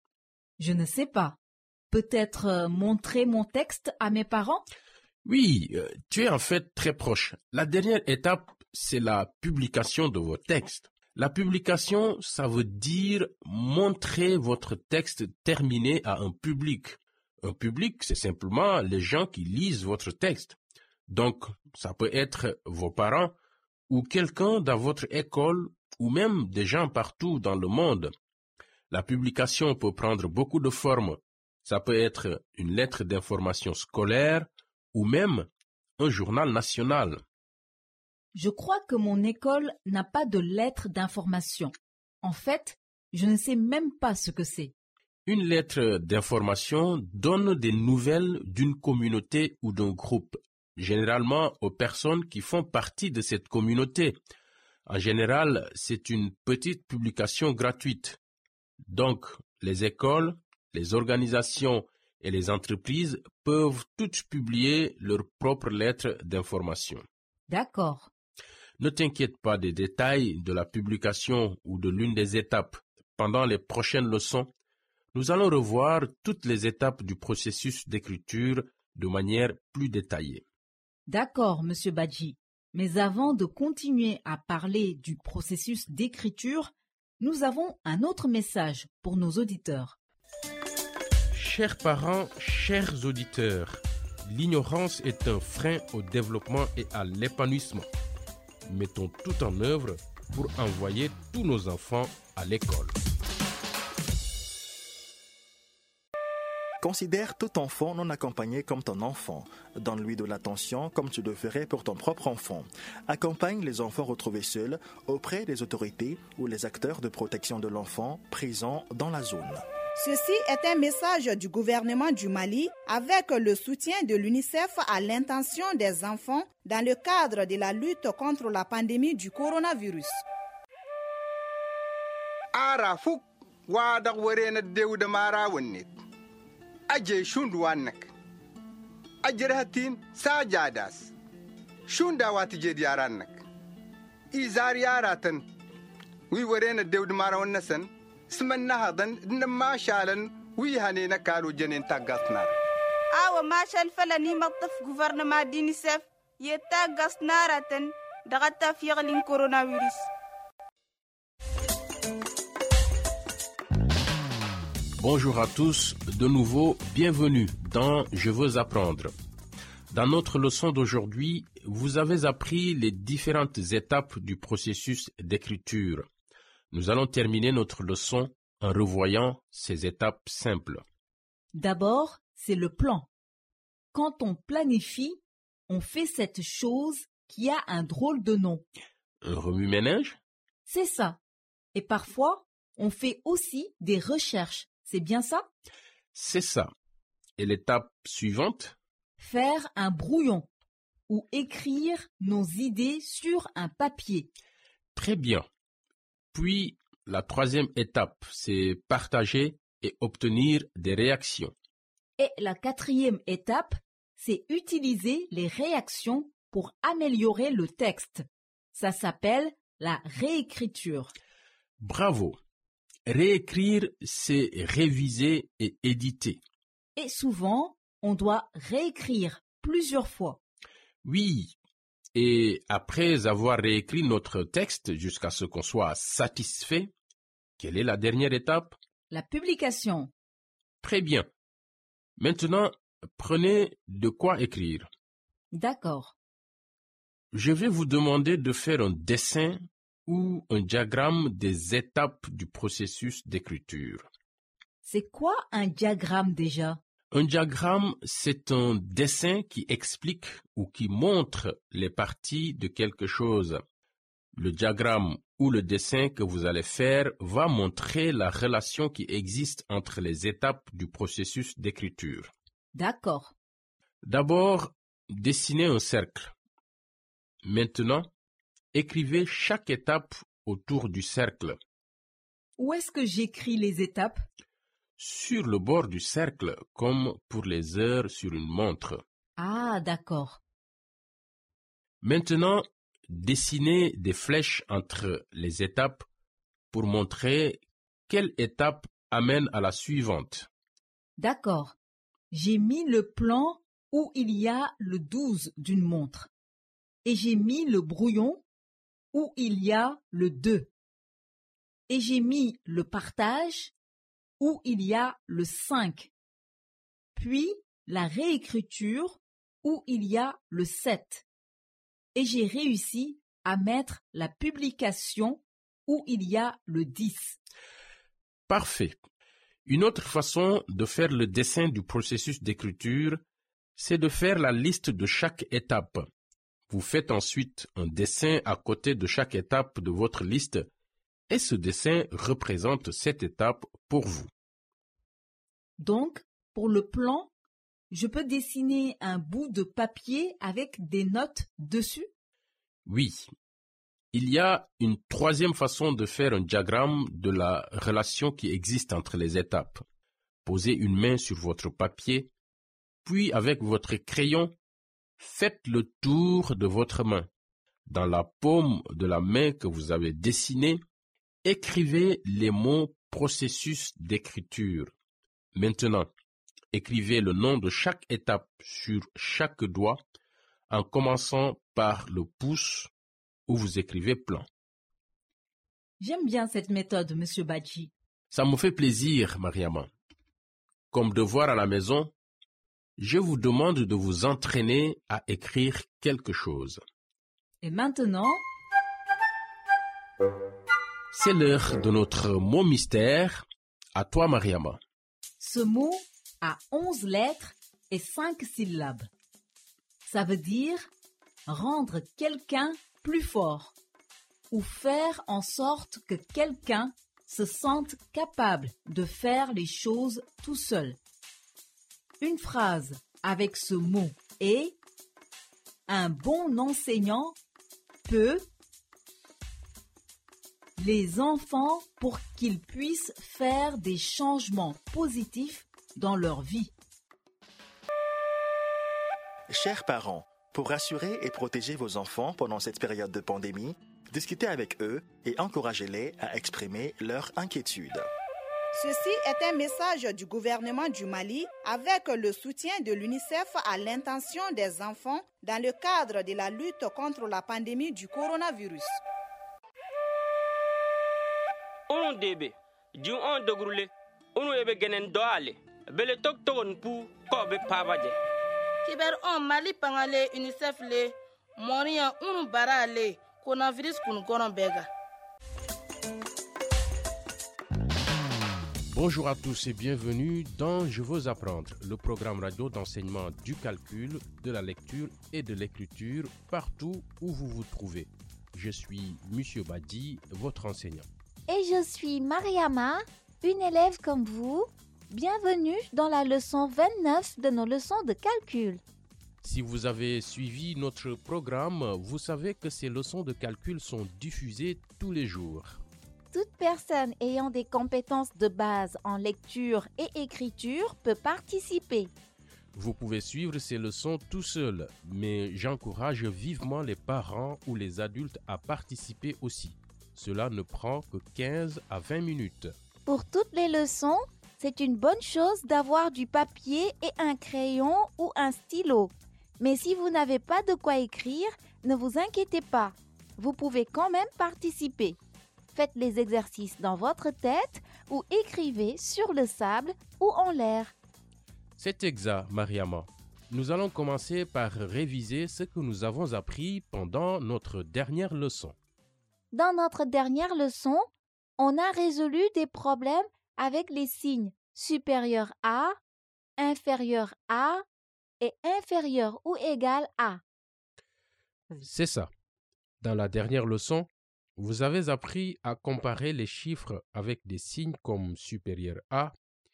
Je ne sais pas. Peut-être montrer mon texte à mes parents? Oui, tu es en fait très proche. La dernière étape, c'est la publication de vos textes. La publication, ça veut dire montrer votre texte terminé à un public. Un public, c'est simplement les gens qui lisent votre texte. Donc, ça peut être vos parents ou quelqu'un dans votre école ou même des gens partout dans le monde. La publication peut prendre beaucoup de formes. Ça peut être une lettre d'information scolaire ou même un journal national. Je crois que mon école n'a pas de lettre d'information. En fait, je ne sais même pas ce que c'est. Une lettre d'information donne des nouvelles d'une communauté ou d'un groupe, généralement aux personnes qui font partie de cette communauté. En général, c'est une petite publication gratuite. Donc, les écoles, les organisations et les entreprises peuvent toutes publier leurs propres lettres d'information. D'accord. Ne t'inquiète pas des détails de la publication ou de l'une des étapes. Pendant les prochaines leçons, nous allons revoir toutes les étapes du processus d'écriture de manière plus détaillée. D'accord, Monsieur Badji. Mais avant de continuer à parler du processus d'écriture, nous avons un autre message pour nos auditeurs. Chers parents, chers auditeurs, l'ignorance est un frein au développement et à l'épanouissement. Mettons tout en œuvre pour envoyer tous nos enfants à l'école. Considère tout enfant non accompagné comme ton enfant. Donne-lui de l'attention comme tu le ferais pour ton propre enfant. Accompagne les enfants retrouvés seuls auprès des autorités ou les acteurs de protection de l'enfant présents dans la zone. Ceci est un message du gouvernement du Mali avec le soutien de l'UNICEF à l'intention des enfants dans le cadre de la lutte contre la pandémie du coronavirus. Arafuk wa da warena dewda mara wonnet. Aje shundu wannak. Ajrahatin sajadas. Shunda wati je diarannak. Izar yaratan. Wi warena dewda mara wonnasan. سمنا هذا إنما شالن ويهانينا كانوا جنين تاقصنا ما شال فلاني مطف غوفرنما دينيسف يتاقصنا راتن دغتا في غلين كورونا فيروس. Bonjour à tous, de nouveau, bienvenue dans Je veux apprendre. Dans notre leçon d'aujourd'hui, vous avez appris les différentes étapes du processus d'écriture. Nous allons terminer notre leçon en revoyant ces étapes simples. D'abord, c'est le plan. Quand on planifie, on fait cette chose qui a un drôle de nom. Un remue-ménage? C'est ça. Et parfois, on fait aussi des recherches. C'est bien ça? C'est ça. Et l'étape suivante? Faire un brouillon ou écrire nos idées sur un papier. Très bien. Puis, la troisième étape, c'est partager et obtenir des réactions. Et la quatrième étape, c'est utiliser les réactions pour améliorer le texte. Ça s'appelle la réécriture. Bravo! Réécrire, c'est réviser et éditer. Et souvent, on doit réécrire plusieurs fois. Oui. Et après avoir réécrit notre texte jusqu'à ce qu'on soit satisfait, quelle est la dernière étape? La publication. Très bien. Maintenant, prenez de quoi écrire. D'accord. Je vais vous demander de faire un dessin ou un diagramme des étapes du processus d'écriture. C'est quoi un diagramme déjà? Un diagramme, c'est un dessin qui explique ou qui montre les parties de quelque chose. Le diagramme ou le dessin que vous allez faire va montrer la relation qui existe entre les étapes du processus d'écriture. D'accord. D'abord, dessinez un cercle. Maintenant, écrivez chaque étape autour du cercle. Où est-ce que j'écris les étapes? Sur le bord du cercle, comme pour les heures sur une montre. Ah, d'accord. Maintenant, dessinez des flèches entre les étapes pour montrer quelle étape amène à la suivante. D'accord. J'ai mis le plan où il y a le 12 d'une montre. Et j'ai mis le brouillon où il y a le 2. Et j'ai mis le partage où il y a le 5, puis la réécriture où il y a le 7. Et j'ai réussi à mettre la publication où il y a le 10. Parfait. Une autre façon de faire le dessin du processus d'écriture, c'est de faire la liste de chaque étape. Vous faites ensuite un dessin à côté de chaque étape de votre liste et ce dessin représente cette étape pour vous. Donc, pour le plan, je peux dessiner un bout de papier avec des notes dessus? Oui. Il y a une troisième façon de faire un diagramme de la relation qui existe entre les étapes. Posez une main sur votre papier, puis avec votre crayon, faites le tour de votre main. Dans la paume de la main que vous avez dessinée, écrivez les mots « processus d'écriture ». Maintenant, écrivez le nom de chaque étape sur chaque doigt en commençant par le pouce où vous écrivez plan. J'aime bien cette méthode, Monsieur Badji. Ça me fait plaisir, Mariama. Comme devoir à la maison, je vous demande de vous entraîner à écrire quelque chose. Et maintenant, c'est l'heure de notre mot mystère. À toi, Mariama. Ce mot a 11 lettres et 5 syllabes. Ça veut dire rendre quelqu'un plus fort ou faire en sorte que quelqu'un se sente capable de faire les choses tout seul. Une phrase avec ce mot est « Un bon enseignant peut les enfants pour qu'ils puissent faire des changements positifs dans leur vie. » Chers parents, pour rassurer et protéger vos enfants pendant cette période de pandémie, discutez avec eux et encouragez-les à exprimer leurs inquiétudes. Ceci est un message du gouvernement du Mali avec le soutien de l'UNICEF à l'intention des enfants dans le cadre de la lutte contre la pandémie du coronavirus. On debe, du on dogrule, on ebe genen doale, bele tok togon pu kobe pabaje. Kiber on Mali pangale UNICEF le, moria un barale, coronavirus kun goron bega. Bonjour à tous et bienvenue dans Je veux apprendre, le programme radio d'enseignement du calcul, de la lecture et de l'écriture partout où vous vous trouvez. Je suis Monsieur Badji, votre enseignant. Et je suis Mariama, une élève comme vous. Bienvenue dans la leçon 29 de nos leçons de calcul. Si vous avez suivi notre programme, vous savez que ces leçons de calcul sont diffusées tous les jours. Toute personne ayant des compétences de base en lecture et écriture peut participer. Vous pouvez suivre ces leçons tout seul, mais j'encourage vivement les parents ou les adultes à participer aussi. Cela ne prend que 15 à 20 minutes. Pour toutes les leçons, c'est une bonne chose d'avoir du papier et un crayon ou un stylo. Mais si vous n'avez pas de quoi écrire, ne vous inquiétez pas. Vous pouvez quand même participer. Faites les exercices dans votre tête ou écrivez sur le sable ou en l'air. C'est exact, Mariama. Nous allons commencer par réviser ce que nous avons appris pendant notre dernière leçon. Dans notre dernière leçon, on a résolu des problèmes avec les signes supérieur à, inférieur à et inférieur ou égal à. C'est ça. Dans la dernière leçon, vous avez appris à comparer les chiffres avec des signes comme supérieur à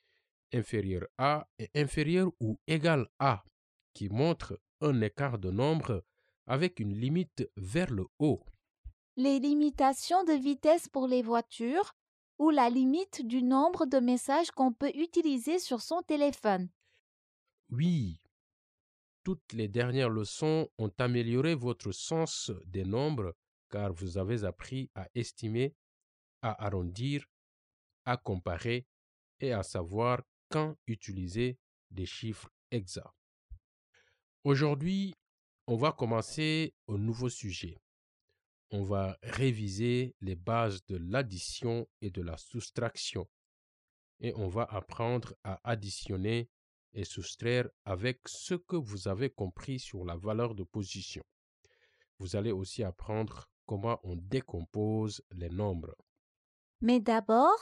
et inférieur ou égal à, qui montrent un écart de nombre avec une limite vers le haut. Les limitations de vitesse pour les voitures ou la limite du nombre de messages qu'on peut utiliser sur son téléphone. Oui, toutes les dernières leçons ont amélioré votre sens des nombres car vous avez appris à estimer, à arrondir, à comparer et à savoir quand utiliser des chiffres exacts. Aujourd'hui, on va commencer un nouveau sujet. On va réviser les bases de l'addition et de la soustraction. Et on va apprendre à additionner et soustraire avec ce que vous avez compris sur la valeur de position. Vous allez aussi apprendre comment on décompose les nombres. Mais d'abord,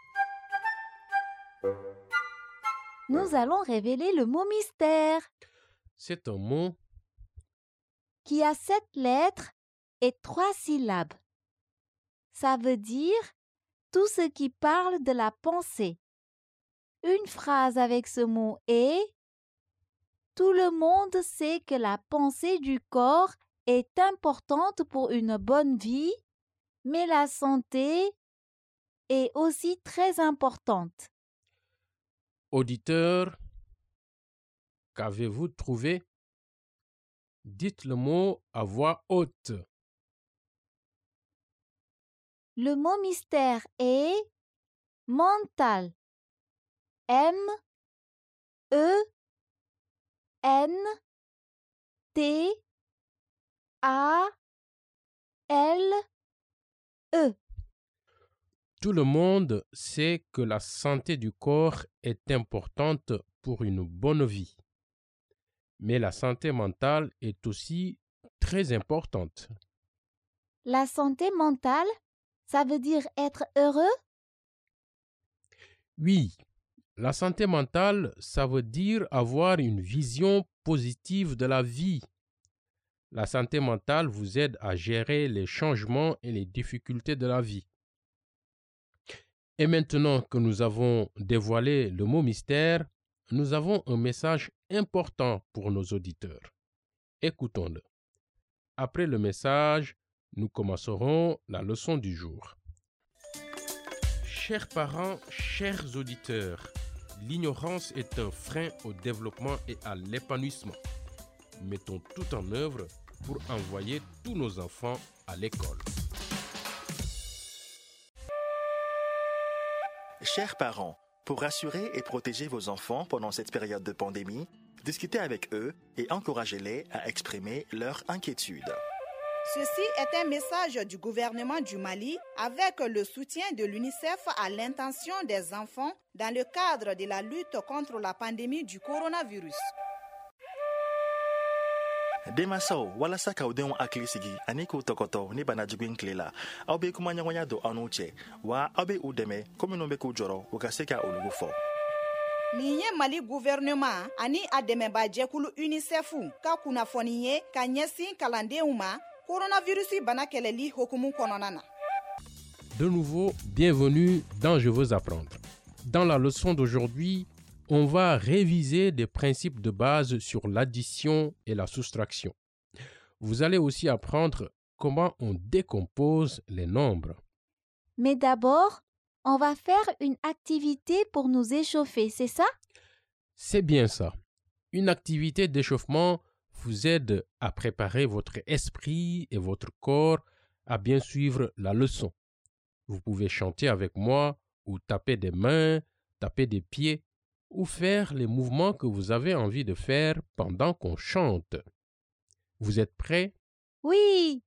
nous allons révéler le mot mystère. C'est un mot qui a 7 lettres et 3 syllabes. Ça veut dire tout ce qui parle de la pensée. Une phrase avec ce mot est « Tout le monde sait que la pensée du corps est importante pour une bonne vie, mais la santé est aussi très importante. » Auditeur, qu'avez-vous trouvé? Dites le mot à voix haute. Le mot mystère est mental. M-E-N-T-A-L. Tout le monde sait que la santé du corps est importante pour une bonne vie. Mais la santé mentale est aussi très importante. La santé mentale, ça veut dire être heureux? Oui, la santé mentale, ça veut dire avoir une vision positive de la vie. La santé mentale vous aide à gérer les changements et les difficultés de la vie. Et maintenant que nous avons dévoilé le mot mystère, nous avons un message important pour nos auditeurs. Écoutons-le. Après le message, nous commencerons la leçon du jour. Chers parents, chers auditeurs, l'ignorance est un frein au développement et à l'épanouissement. Mettons tout en œuvre pour envoyer tous nos enfants à l'école. Chers parents, pour rassurer et protéger vos enfants pendant cette période de pandémie, discutez avec eux et encouragez-les à exprimer leur inquiétude. Ceci est un message du gouvernement du Mali avec le soutien de l'UNICEF à l'intention des enfants dans le cadre de la lutte contre la pandémie du coronavirus. Demaso walasa ka udenw akili sigi ani ko tokoto ni bana jugin klela aw be kuma ɲɔgɔnya do anu cɛ wa aw be u dɛmɛ ko minnu be k'u jɔrɔ u ka se ka olugu fɔ. Nin ye Mali gouvernement ani a dɛmɛbajɛkulu UNICEF ka kunnafoni ye ka ɲɛsin kalandenw ma coronavirus bana kɛlɛli hokumu kɔnɔna na. De nouveau, bienvenue dans Je veux apprendre. Dans la leçon d'aujourd'hui, on va réviser des principes de base sur l'addition et la soustraction. Vous allez aussi apprendre comment on décompose les nombres. Mais d'abord, on va faire une activité pour nous échauffer, c'est ça? C'est bien ça. Une activité d'échauffement vous aide à préparer votre esprit et votre corps à bien suivre la leçon. Vous pouvez chanter avec moi ou taper des mains, taper des pieds ou faire les mouvements que vous avez envie de faire pendant qu'on chante. Vous êtes prêts? Oui!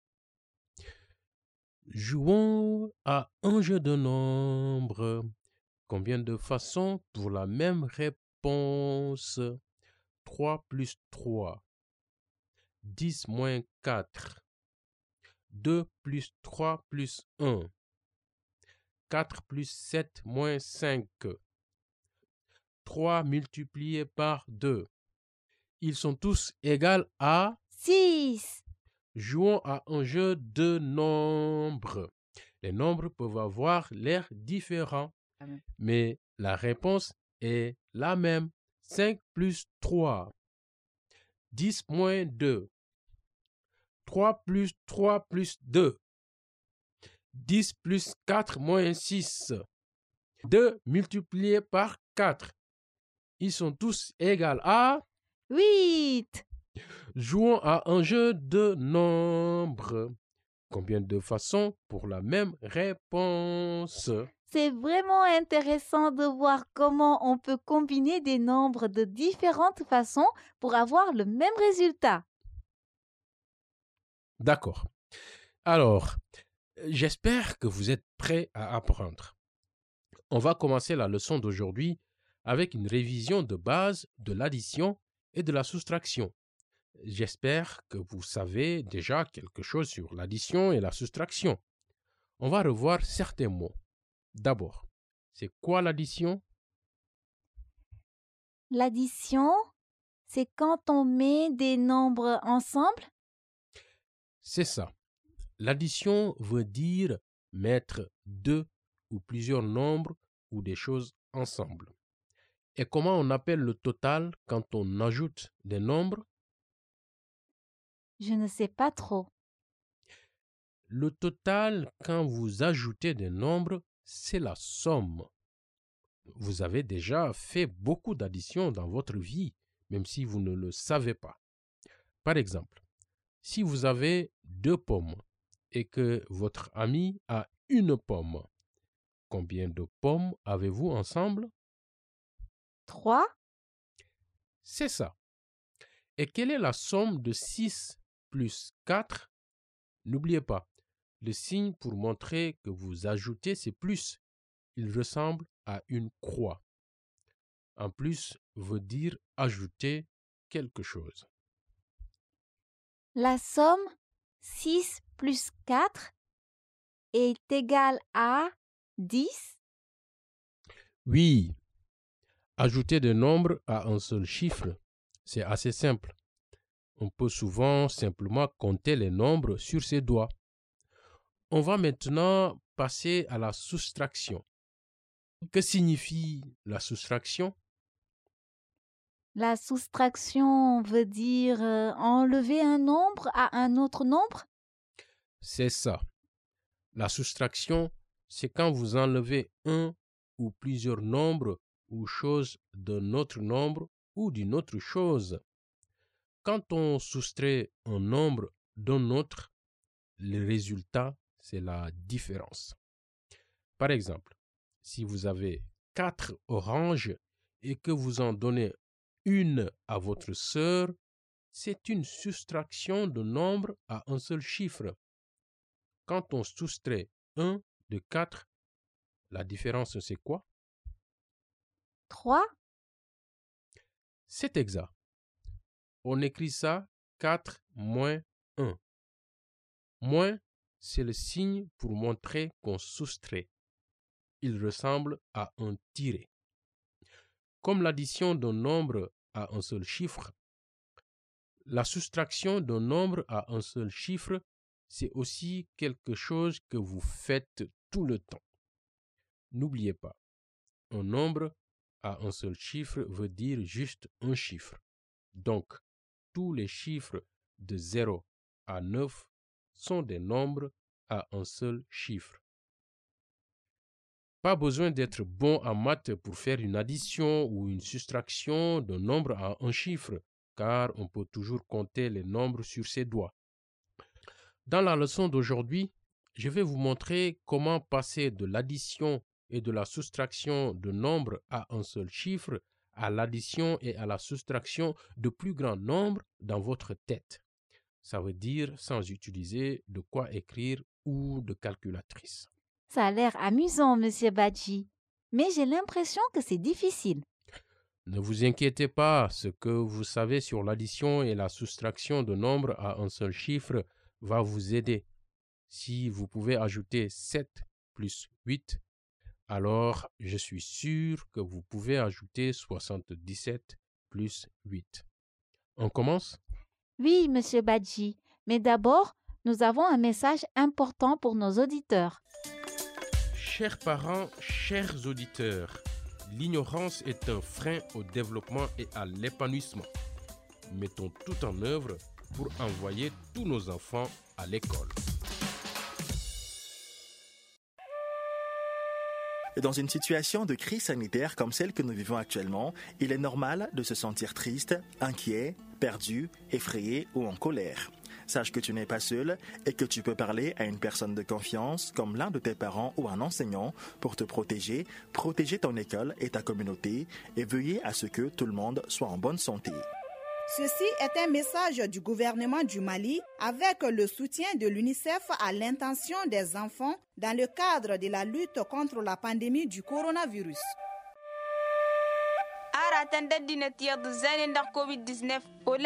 Jouons à un jeu de nombres. Combien de façons pour la même réponse? 3 plus 3. 10 moins 4. 2 plus 3 plus 1. 4 plus 7 moins 5. 3 multiplié par 2. Ils sont tous égaux à 6. Jouons à un jeu de nombres. Les nombres peuvent avoir l'air différent, mais la réponse est la même. 5 plus 3. 10 moins 2. 3 plus 3 plus 2. 10 plus 4 moins 6. 2 multiplié par 4. Ils sont tous égaux à 8. Jouons à un jeu de nombres. Combien de façons pour la même réponse? C'est vraiment intéressant de voir comment on peut combiner des nombres de différentes façons pour avoir le même résultat. D'accord. Alors, j'espère que vous êtes prêts à apprendre. On va commencer la leçon d'aujourd'hui avec une révision de base de l'addition et de la soustraction. J'espère que vous savez déjà quelque chose sur l'addition et la soustraction. On va revoir certains mots. D'abord, c'est quoi l'addition? L'addition, c'est quand on met des nombres ensemble? C'est ça. L'addition veut dire mettre deux ou plusieurs nombres ou des choses ensemble. Et comment on appelle le total quand on ajoute des nombres? Je ne sais pas trop. Le total, quand vous ajoutez des nombres, c'est la somme. Vous avez déjà fait beaucoup d'additions dans votre vie, même si vous ne le savez pas. Par exemple, si vous avez 2 pommes et que votre ami a 1 pomme, combien de pommes avez-vous ensemble? 3. C'est ça. Et quelle est la somme de 6 plus 4 N'oubliez pas, le signe pour montrer que vous ajoutez, c'est plus. Il ressemble à une croix. En plus, veut dire ajouter quelque chose. La somme 6 plus 4 est égale à 10. Oui, ajouter des nombres à un seul chiffre, c'est assez simple. On peut souvent simplement compter les nombres sur ses doigts. On va maintenant passer à la soustraction. Que signifie la soustraction? La soustraction veut dire enlever un nombre à un autre nombre? C'est ça. La soustraction, c'est quand vous enlevez un ou plusieurs nombres ou choses d'un autre nombre ou d'une autre chose. Quand on soustrait un nombre d'un autre, le résultat, c'est la différence. Par exemple, si vous avez 4 oranges et que vous en donnez une à votre sœur, c'est une soustraction de nombre à un seul chiffre. Quand on soustrait 1 de 4, la différence c'est quoi? 3. C'est exact. On écrit ça 4 moins 1. Moins, c'est le signe pour montrer qu'on soustrait. Il ressemble à un tiret. Comme l'addition d'un nombre à un seul chiffre, la soustraction d'un nombre à un seul chiffre, c'est aussi quelque chose que vous faites tout le temps. N'oubliez pas, un nombre à un seul chiffre veut dire juste un chiffre. Donc, tous les chiffres de 0 à 9 sont des nombres à un seul chiffre. Pas besoin d'être bon en maths pour faire une addition ou une soustraction d'un nombre à un chiffre, car on peut toujours compter les nombres sur ses doigts. Dans la leçon d'aujourd'hui, je vais vous montrer comment passer de l'addition et de la soustraction de nombres à un seul chiffre à l'addition et à la soustraction de plus grands nombres dans votre tête. Ça veut dire sans utiliser de quoi écrire ou de calculatrice. Ça a l'air amusant, Monsieur Badji, mais j'ai l'impression que c'est difficile. Ne vous inquiétez pas, ce que vous savez sur l'addition et la soustraction de nombres à un seul chiffre va vous aider. Si vous pouvez ajouter 7 plus 8, alors je suis sûr que vous pouvez ajouter 77 plus 8. On commence? Oui, Monsieur Badji, mais d'abord, nous avons un message important pour nos auditeurs. Chers parents, chers auditeurs, l'ignorance est un frein au développement et à l'épanouissement. Mettons tout en œuvre pour envoyer tous nos enfants à l'école. Dans une situation de crise sanitaire comme celle que nous vivons actuellement, il est normal de se sentir triste, inquiet, perdu, effrayé ou en colère. Sache que tu n'es pas seul et que tu peux parler à une personne de confiance comme l'un de tes parents ou un enseignant pour te protéger ton école et ta communauté et veiller à ce que tout le monde soit en bonne santé. Ceci est un message du gouvernement du Mali avec le soutien de l'UNICEF à l'intention des enfants dans le cadre de la lutte contre la pandémie du coronavirus. COVID-19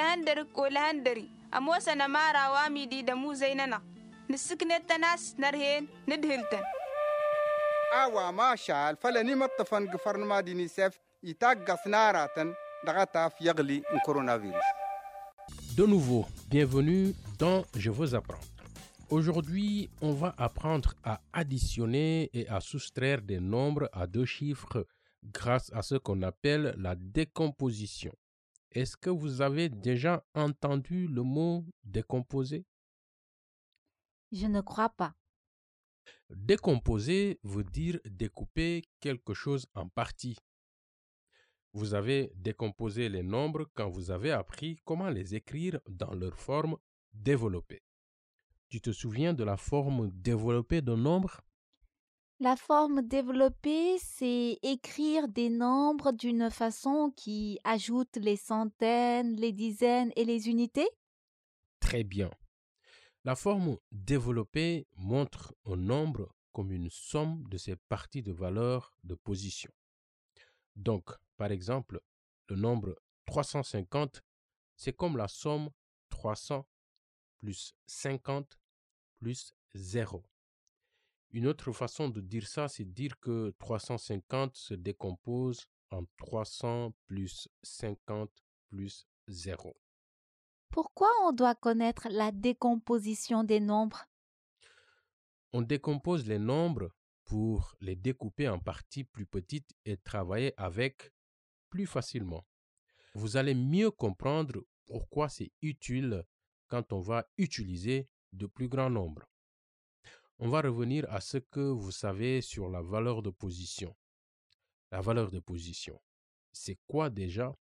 amosa na mara wami di da mu zainana nisikne tanas narhen nidhiltan awa masha alfalani mattafan gfarnma di UNICEF itaggas naratan dagata fi yagli coronavirus. De nouveau, bienvenue dans Je veux apprendre. Aujourd'hui, on va apprendre à additionner et à soustraire des nombres à deux chiffres grâce à ce qu'on appelle la décomposition. Est-ce que vous avez déjà entendu le mot décomposer? Je ne crois pas. Décomposer veut dire découper quelque chose en parties. Vous avez décomposé les nombres quand vous avez appris comment les écrire dans leur forme développée. Tu te souviens de la forme développée d'un nombre? La forme développée, c'est écrire des nombres d'une façon qui ajoute les centaines, les dizaines et les unités? Très bien. La forme développée montre un nombre comme une somme de ses parties de valeur de position. Donc, par exemple, le nombre 350, c'est comme la somme 300 plus 50 plus 0. Une autre façon de dire ça, c'est de dire que 350 se décompose en 300 plus 50 plus 0. Pourquoi on doit connaître la décomposition des nombres? On décompose les nombres pour les découper en parties plus petites et travailler avec plus facilement. Vous allez mieux comprendre pourquoi c'est utile quand on va utiliser de plus grands nombres. On va revenir à ce que vous savez sur la valeur de position. La valeur de position, c'est quoi déjà?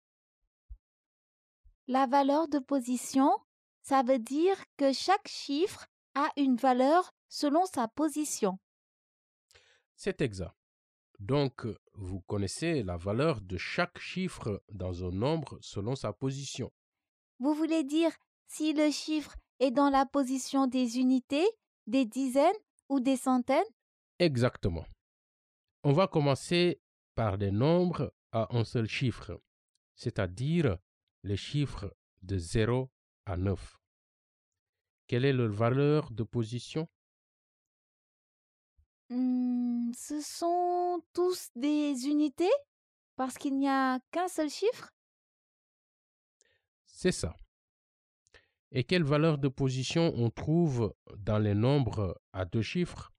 La valeur de position, ça veut dire que chaque chiffre a une valeur selon sa position. C'est exact. Donc, vous connaissez la valeur de chaque chiffre dans un nombre selon sa position. Vous voulez dire si le chiffre est dans la position des unités, des dizaines ou des centaines? Exactement. On va commencer par des nombres à un seul chiffre, c'est-à-dire les chiffres de 0 à 9. Quelle est leur valeur de position? Ce sont tous des unités parce qu'il n'y a qu'un seul chiffre? C'est ça. Et quelle valeur de position on trouve dans les nombres à deux chiffres?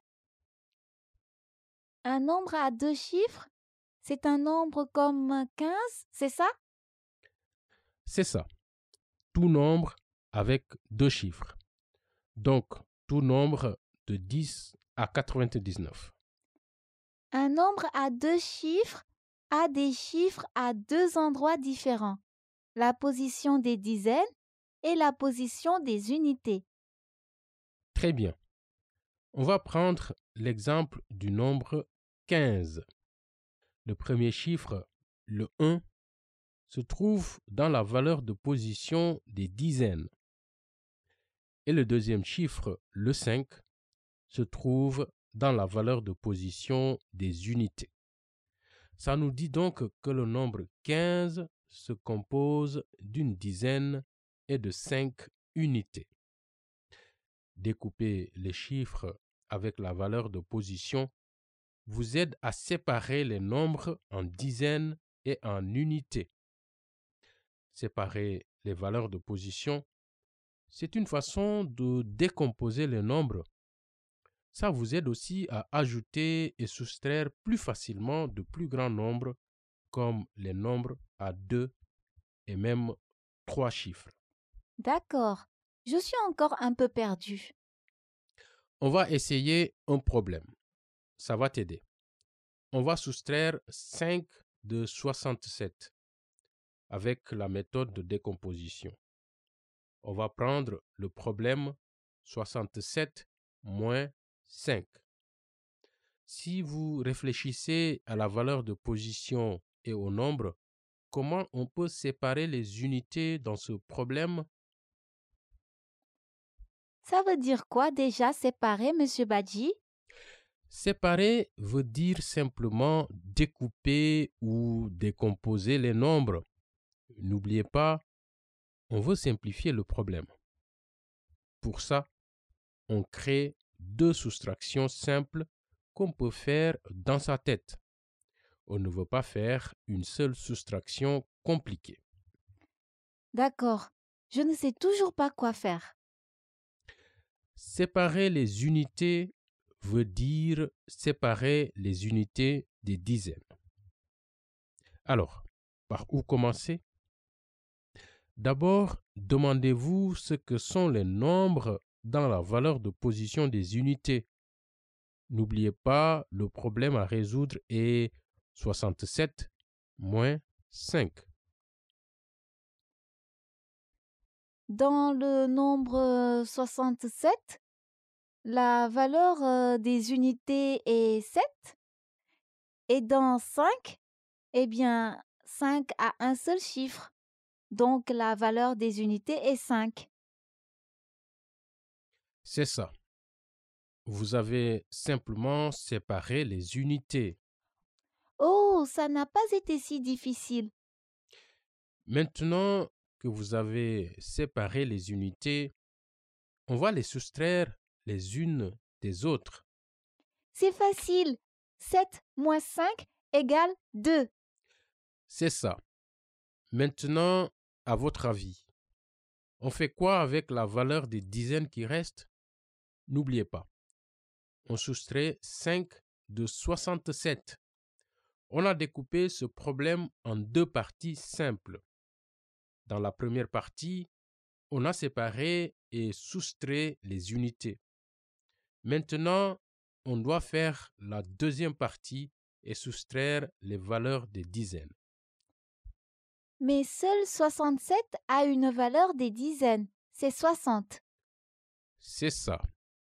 Un nombre à deux chiffres, c'est un nombre comme 15, c'est ça? C'est ça. Tout nombre avec deux chiffres. Donc, tout nombre de 10 à 99. Un nombre à deux chiffres a des chiffres à deux endroits différents. La position des dizaines et la position des unités. Très bien. On va prendre l'exemple du nombre 15. Le premier chiffre, le 1, se trouve dans la valeur de position des dizaines. Et le deuxième chiffre, le 5, se trouve dans la valeur de position des unités. Ça nous dit donc que le nombre 15 se compose d'une dizaine et de 5 unités. Découper les chiffres avec la valeur de position vous aide à séparer les nombres en dizaines et en unités. Séparer les valeurs de position, c'est une façon de décomposer les nombres. Ça vous aide aussi à ajouter et soustraire plus facilement de plus grands nombres comme les nombres à 2 et même 3 chiffres. D'accord, je suis encore un peu perdue. On va essayer un problème. Ça va t'aider. On va soustraire 5 de 67 avec la méthode de décomposition. On va prendre le problème 67 moins 5. Si vous réfléchissez à la valeur de position et au nombre, comment on peut séparer les unités dans ce problème? Ça veut dire quoi déjà séparer, Monsieur Badji? Séparer veut dire simplement découper ou décomposer les nombres. N'oubliez pas, on veut simplifier le problème. Pour ça, on crée deux soustractions simples qu'on peut faire dans sa tête. On ne veut pas faire une seule soustraction compliquée. D'accord, je ne sais toujours pas quoi faire. Séparer les unités veut dire séparer les unités des dizaines. Alors, par où commencer? D'abord, demandez-vous ce que sont les nombres dans la valeur de position des unités. N'oubliez pas, le problème à résoudre est 67 moins 5. Dans le nombre 67, la valeur des unités est 7. Et dans 5, eh bien, 5 a un seul chiffre. Donc, la valeur des unités est 5. C'est ça. Vous avez simplement séparé les unités. Oh, ça n'a pas été si difficile. Maintenant que vous avez séparé les unités, on va les soustraire les unes des autres. C'est facile. 7 moins 5 égale 2. C'est ça. Maintenant, à votre avis, on fait quoi avec la valeur des dizaines qui restent? N'oubliez pas, on soustrait 5 de 67. On a découpé ce problème en 2 parties simples. Dans la première partie, on a séparé et soustrait les unités. Maintenant, on doit faire la deuxième partie et soustraire les valeurs des dizaines. Mais seul 67 a une valeur des dizaines. C'est 60. C'est ça.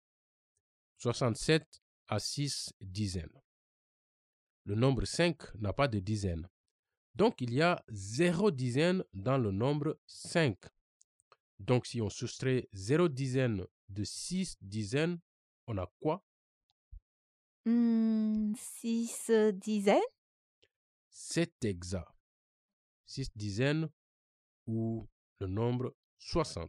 67 a 6 dizaines. Le nombre 5 n'a pas de dizaines. Donc, il y a 0 dizaine dans le nombre 5. Donc, si on soustrait 0 dizaine de 6 dizaines, on a quoi? 6 dizaines? C'est exact. 6 dizaines ou le nombre 60.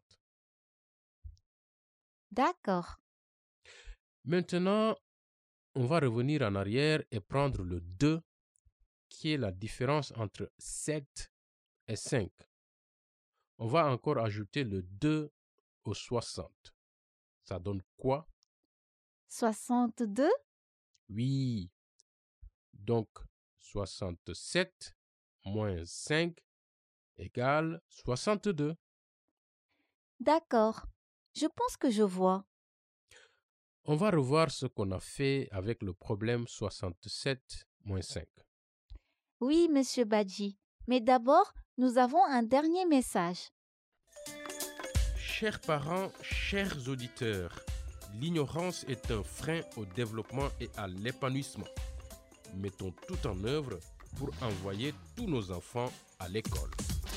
D'accord. Maintenant, on va revenir en arrière et prendre le 2, qui est la différence entre 7 et 5. On va encore ajouter le 2 au 60. Ça donne quoi? 62? Oui. Donc, 67 moins 5 égale 62. D'accord. Je pense que je vois. On va revoir ce qu'on a fait avec le problème 67 moins 5. Oui, Monsieur Badji. Mais d'abord, nous avons un dernier message. Chers parents, chers auditeurs, l'ignorance est un frein au développement et à l'épanouissement. Mettons tout en œuvre pour envoyer tous nos enfants à l'école.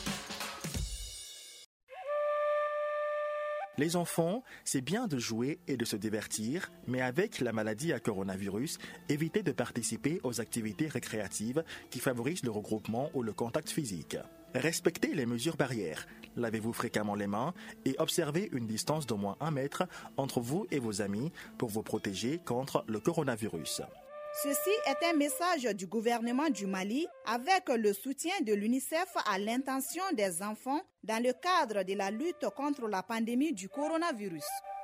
Les enfants, c'est bien de jouer et de se divertir, mais avec la maladie à coronavirus, évitez de participer aux activités récréatives qui favorisent le regroupement ou le contact physique. Respectez les mesures barrières, lavez-vous fréquemment les mains et observez une distance d'au moins 1 mètre entre vous et vos amis pour vous protéger contre le coronavirus. Ceci est un message du gouvernement du Mali avec le soutien de l'UNICEF à l'intention des enfants dans le cadre de la lutte contre la pandémie du coronavirus.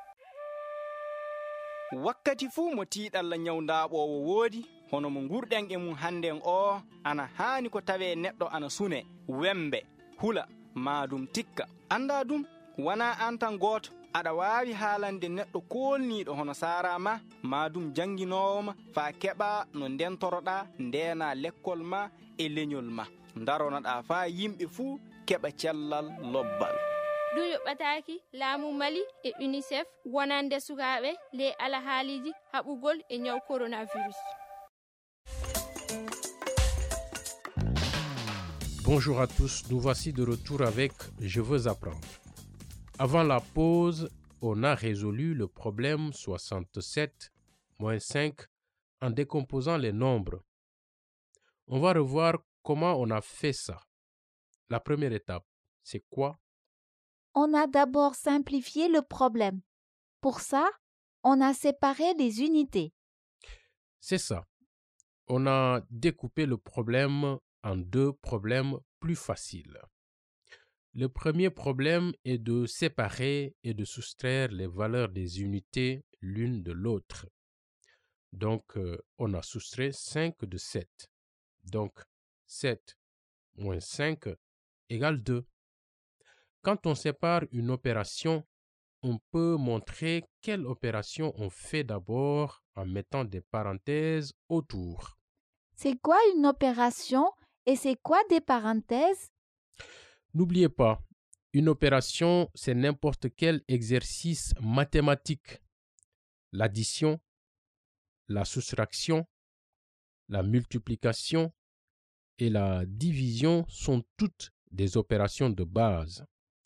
wakkati fuu mo tiiɗalla nyawndaaɓoowo woodi hono mo ngurɗen e mum hannden o ana haani ko tawe neɗɗo ana sune wembe hula maadum tikka annda ɗum wona an tan gooto aɗa waawi haalande neɗɗo koolniiɗo hono saara ma maadum jannginoowo faa keɓa no ndentoroɗaa ndeena lekkol ma e leñol ma daronoɗaa faa yimɓe fuu keɓa cellal lobbal ɗum yoɓɓataaki laamu Mali e UNICEF wonande sukaaɓe ley alahaaliji haɓugol e ñaw coronavirus. Bonjour à tous, nous voici de retour avec Je veux apprendre. Avant la pause, on a résolu le problème 67 moins 5 en décomposant les nombres. On va revoir comment on a fait ça. La première étape, c'est quoi? On a d'abord simplifié le problème. Pour ça, on a séparé les unités. C'est ça. On a découpé le problème en 2 problèmes plus faciles. Le premier problème est de séparer et de soustraire les valeurs des unités l'une de l'autre. Donc, on a soustrait 5 de 7. Donc, 7 moins 5 égale 2. Quand on sépare une opération, on peut montrer quelle opération on fait d'abord en mettant des parenthèses autour. C'est quoi une opération et c'est quoi des parenthèses? N'oubliez pas, une opération, c'est n'importe quel exercice mathématique. L'addition, la soustraction, la multiplication et la division sont toutes des opérations de base.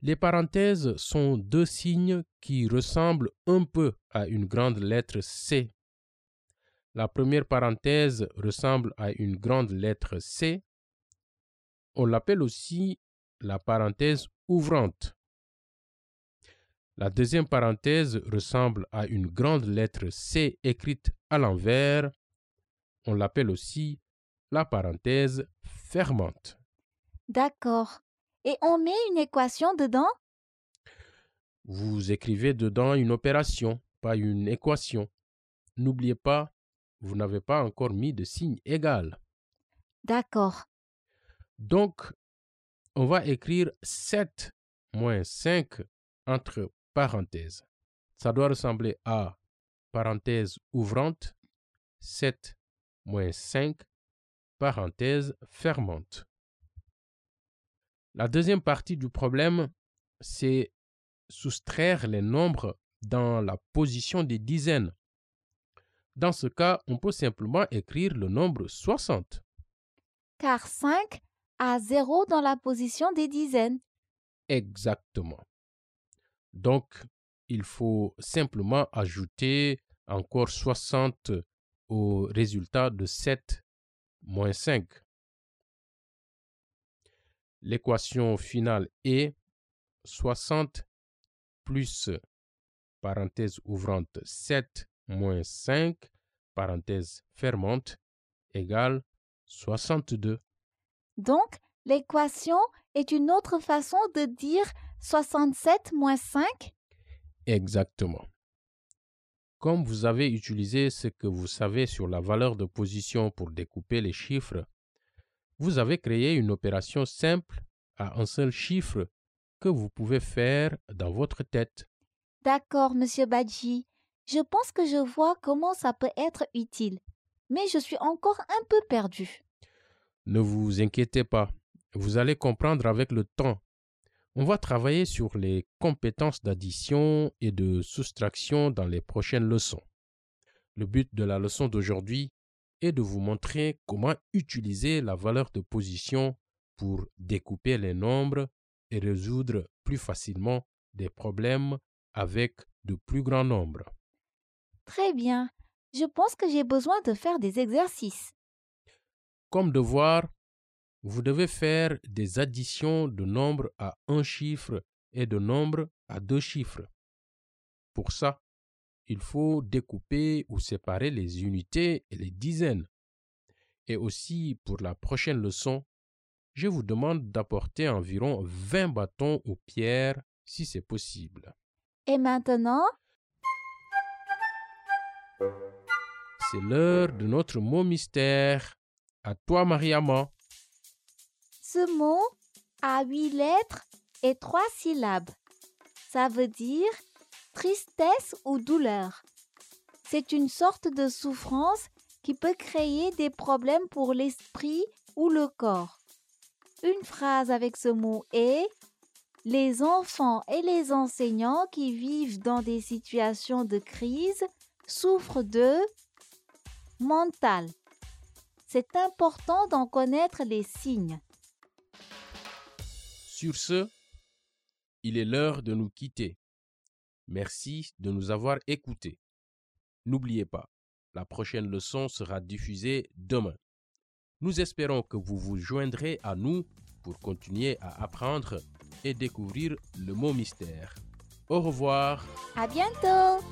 Les parenthèses sont deux signes qui ressemblent un peu à une grande lettre C. La première parenthèse ressemble à une grande lettre C. On l'appelle aussi la parenthèse ouvrante. La deuxième parenthèse ressemble à une grande lettre C écrite à l'envers. On l'appelle aussi la parenthèse fermante. D'accord. Et on met une équation dedans? Vous écrivez dedans une opération, pas une équation. N'oubliez pas, vous n'avez pas encore mis de signe égal. D'accord. Donc, on va écrire 7 moins 5 entre parenthèses. Ça doit ressembler à parenthèse ouvrante, 7 moins 5, parenthèse fermante. La deuxième partie du problème, c'est soustraire les nombres dans la position des dizaines. Dans ce cas, on peut simplement écrire le nombre 60. Car 5 a 0 dans la position des dizaines. Exactement. Donc, il faut simplement ajouter encore 60 au résultat de 7 moins 5. L'équation finale est 60 plus, parenthèse ouvrante, 7 moins 5, parenthèse fermante, égale 62. Donc, l'équation est une autre façon de dire 67 moins 5? Exactement. Comme vous avez utilisé ce que vous savez sur la valeur de position pour découper les chiffres, vous avez créé une opération simple à un seul chiffre que vous pouvez faire dans votre tête. D'accord, Monsieur Badji. Je pense que je vois comment ça peut être utile, mais je suis encore un peu perdu. Ne vous inquiétez pas, vous allez comprendre avec le temps. On va travailler sur les compétences d'addition et de soustraction dans les prochaines leçons. Le but de la leçon d'aujourd'hui est de vous montrer comment utiliser la valeur de position pour découper les nombres et résoudre plus facilement des problèmes avec de plus grands nombres. Très bien. Je pense que j'ai besoin de faire des exercices. Comme devoir, vous devez faire des additions de nombres à un chiffre et de nombres à deux chiffres. Pour ça, il faut découper ou séparer les unités et les dizaines. Et aussi, pour la prochaine leçon, je vous demande d'apporter environ 20 bâtons ou pierres si c'est possible. Et maintenant? C'est l'heure de notre mot mystère. À toi, Mariama. Ce mot a 8 lettres et 3 syllabes. Ça veut dire tristesse ou douleur. C'est une sorte de souffrance qui peut créer des problèmes pour l'esprit ou le corps. Une phrase avec ce mot est « Les enfants et les enseignants qui vivent dans des situations de crise souffrent de mental ». C'est important d'en connaître les signes. Sur ce, il est l'heure de nous quitter. Merci de nous avoir écoutés. N'oubliez pas, la prochaine leçon sera diffusée demain. Nous espérons que vous vous joindrez à nous pour continuer à apprendre et découvrir le mot mystère. Au revoir. À bientôt.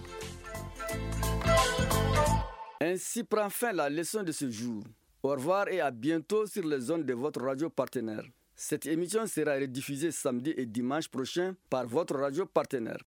Ainsi prend fin la leçon de ce jour. Au revoir et à bientôt sur les ondes de votre radio partenaire. Cette émission sera rediffusée samedi et dimanche prochain par votre radio partenaire.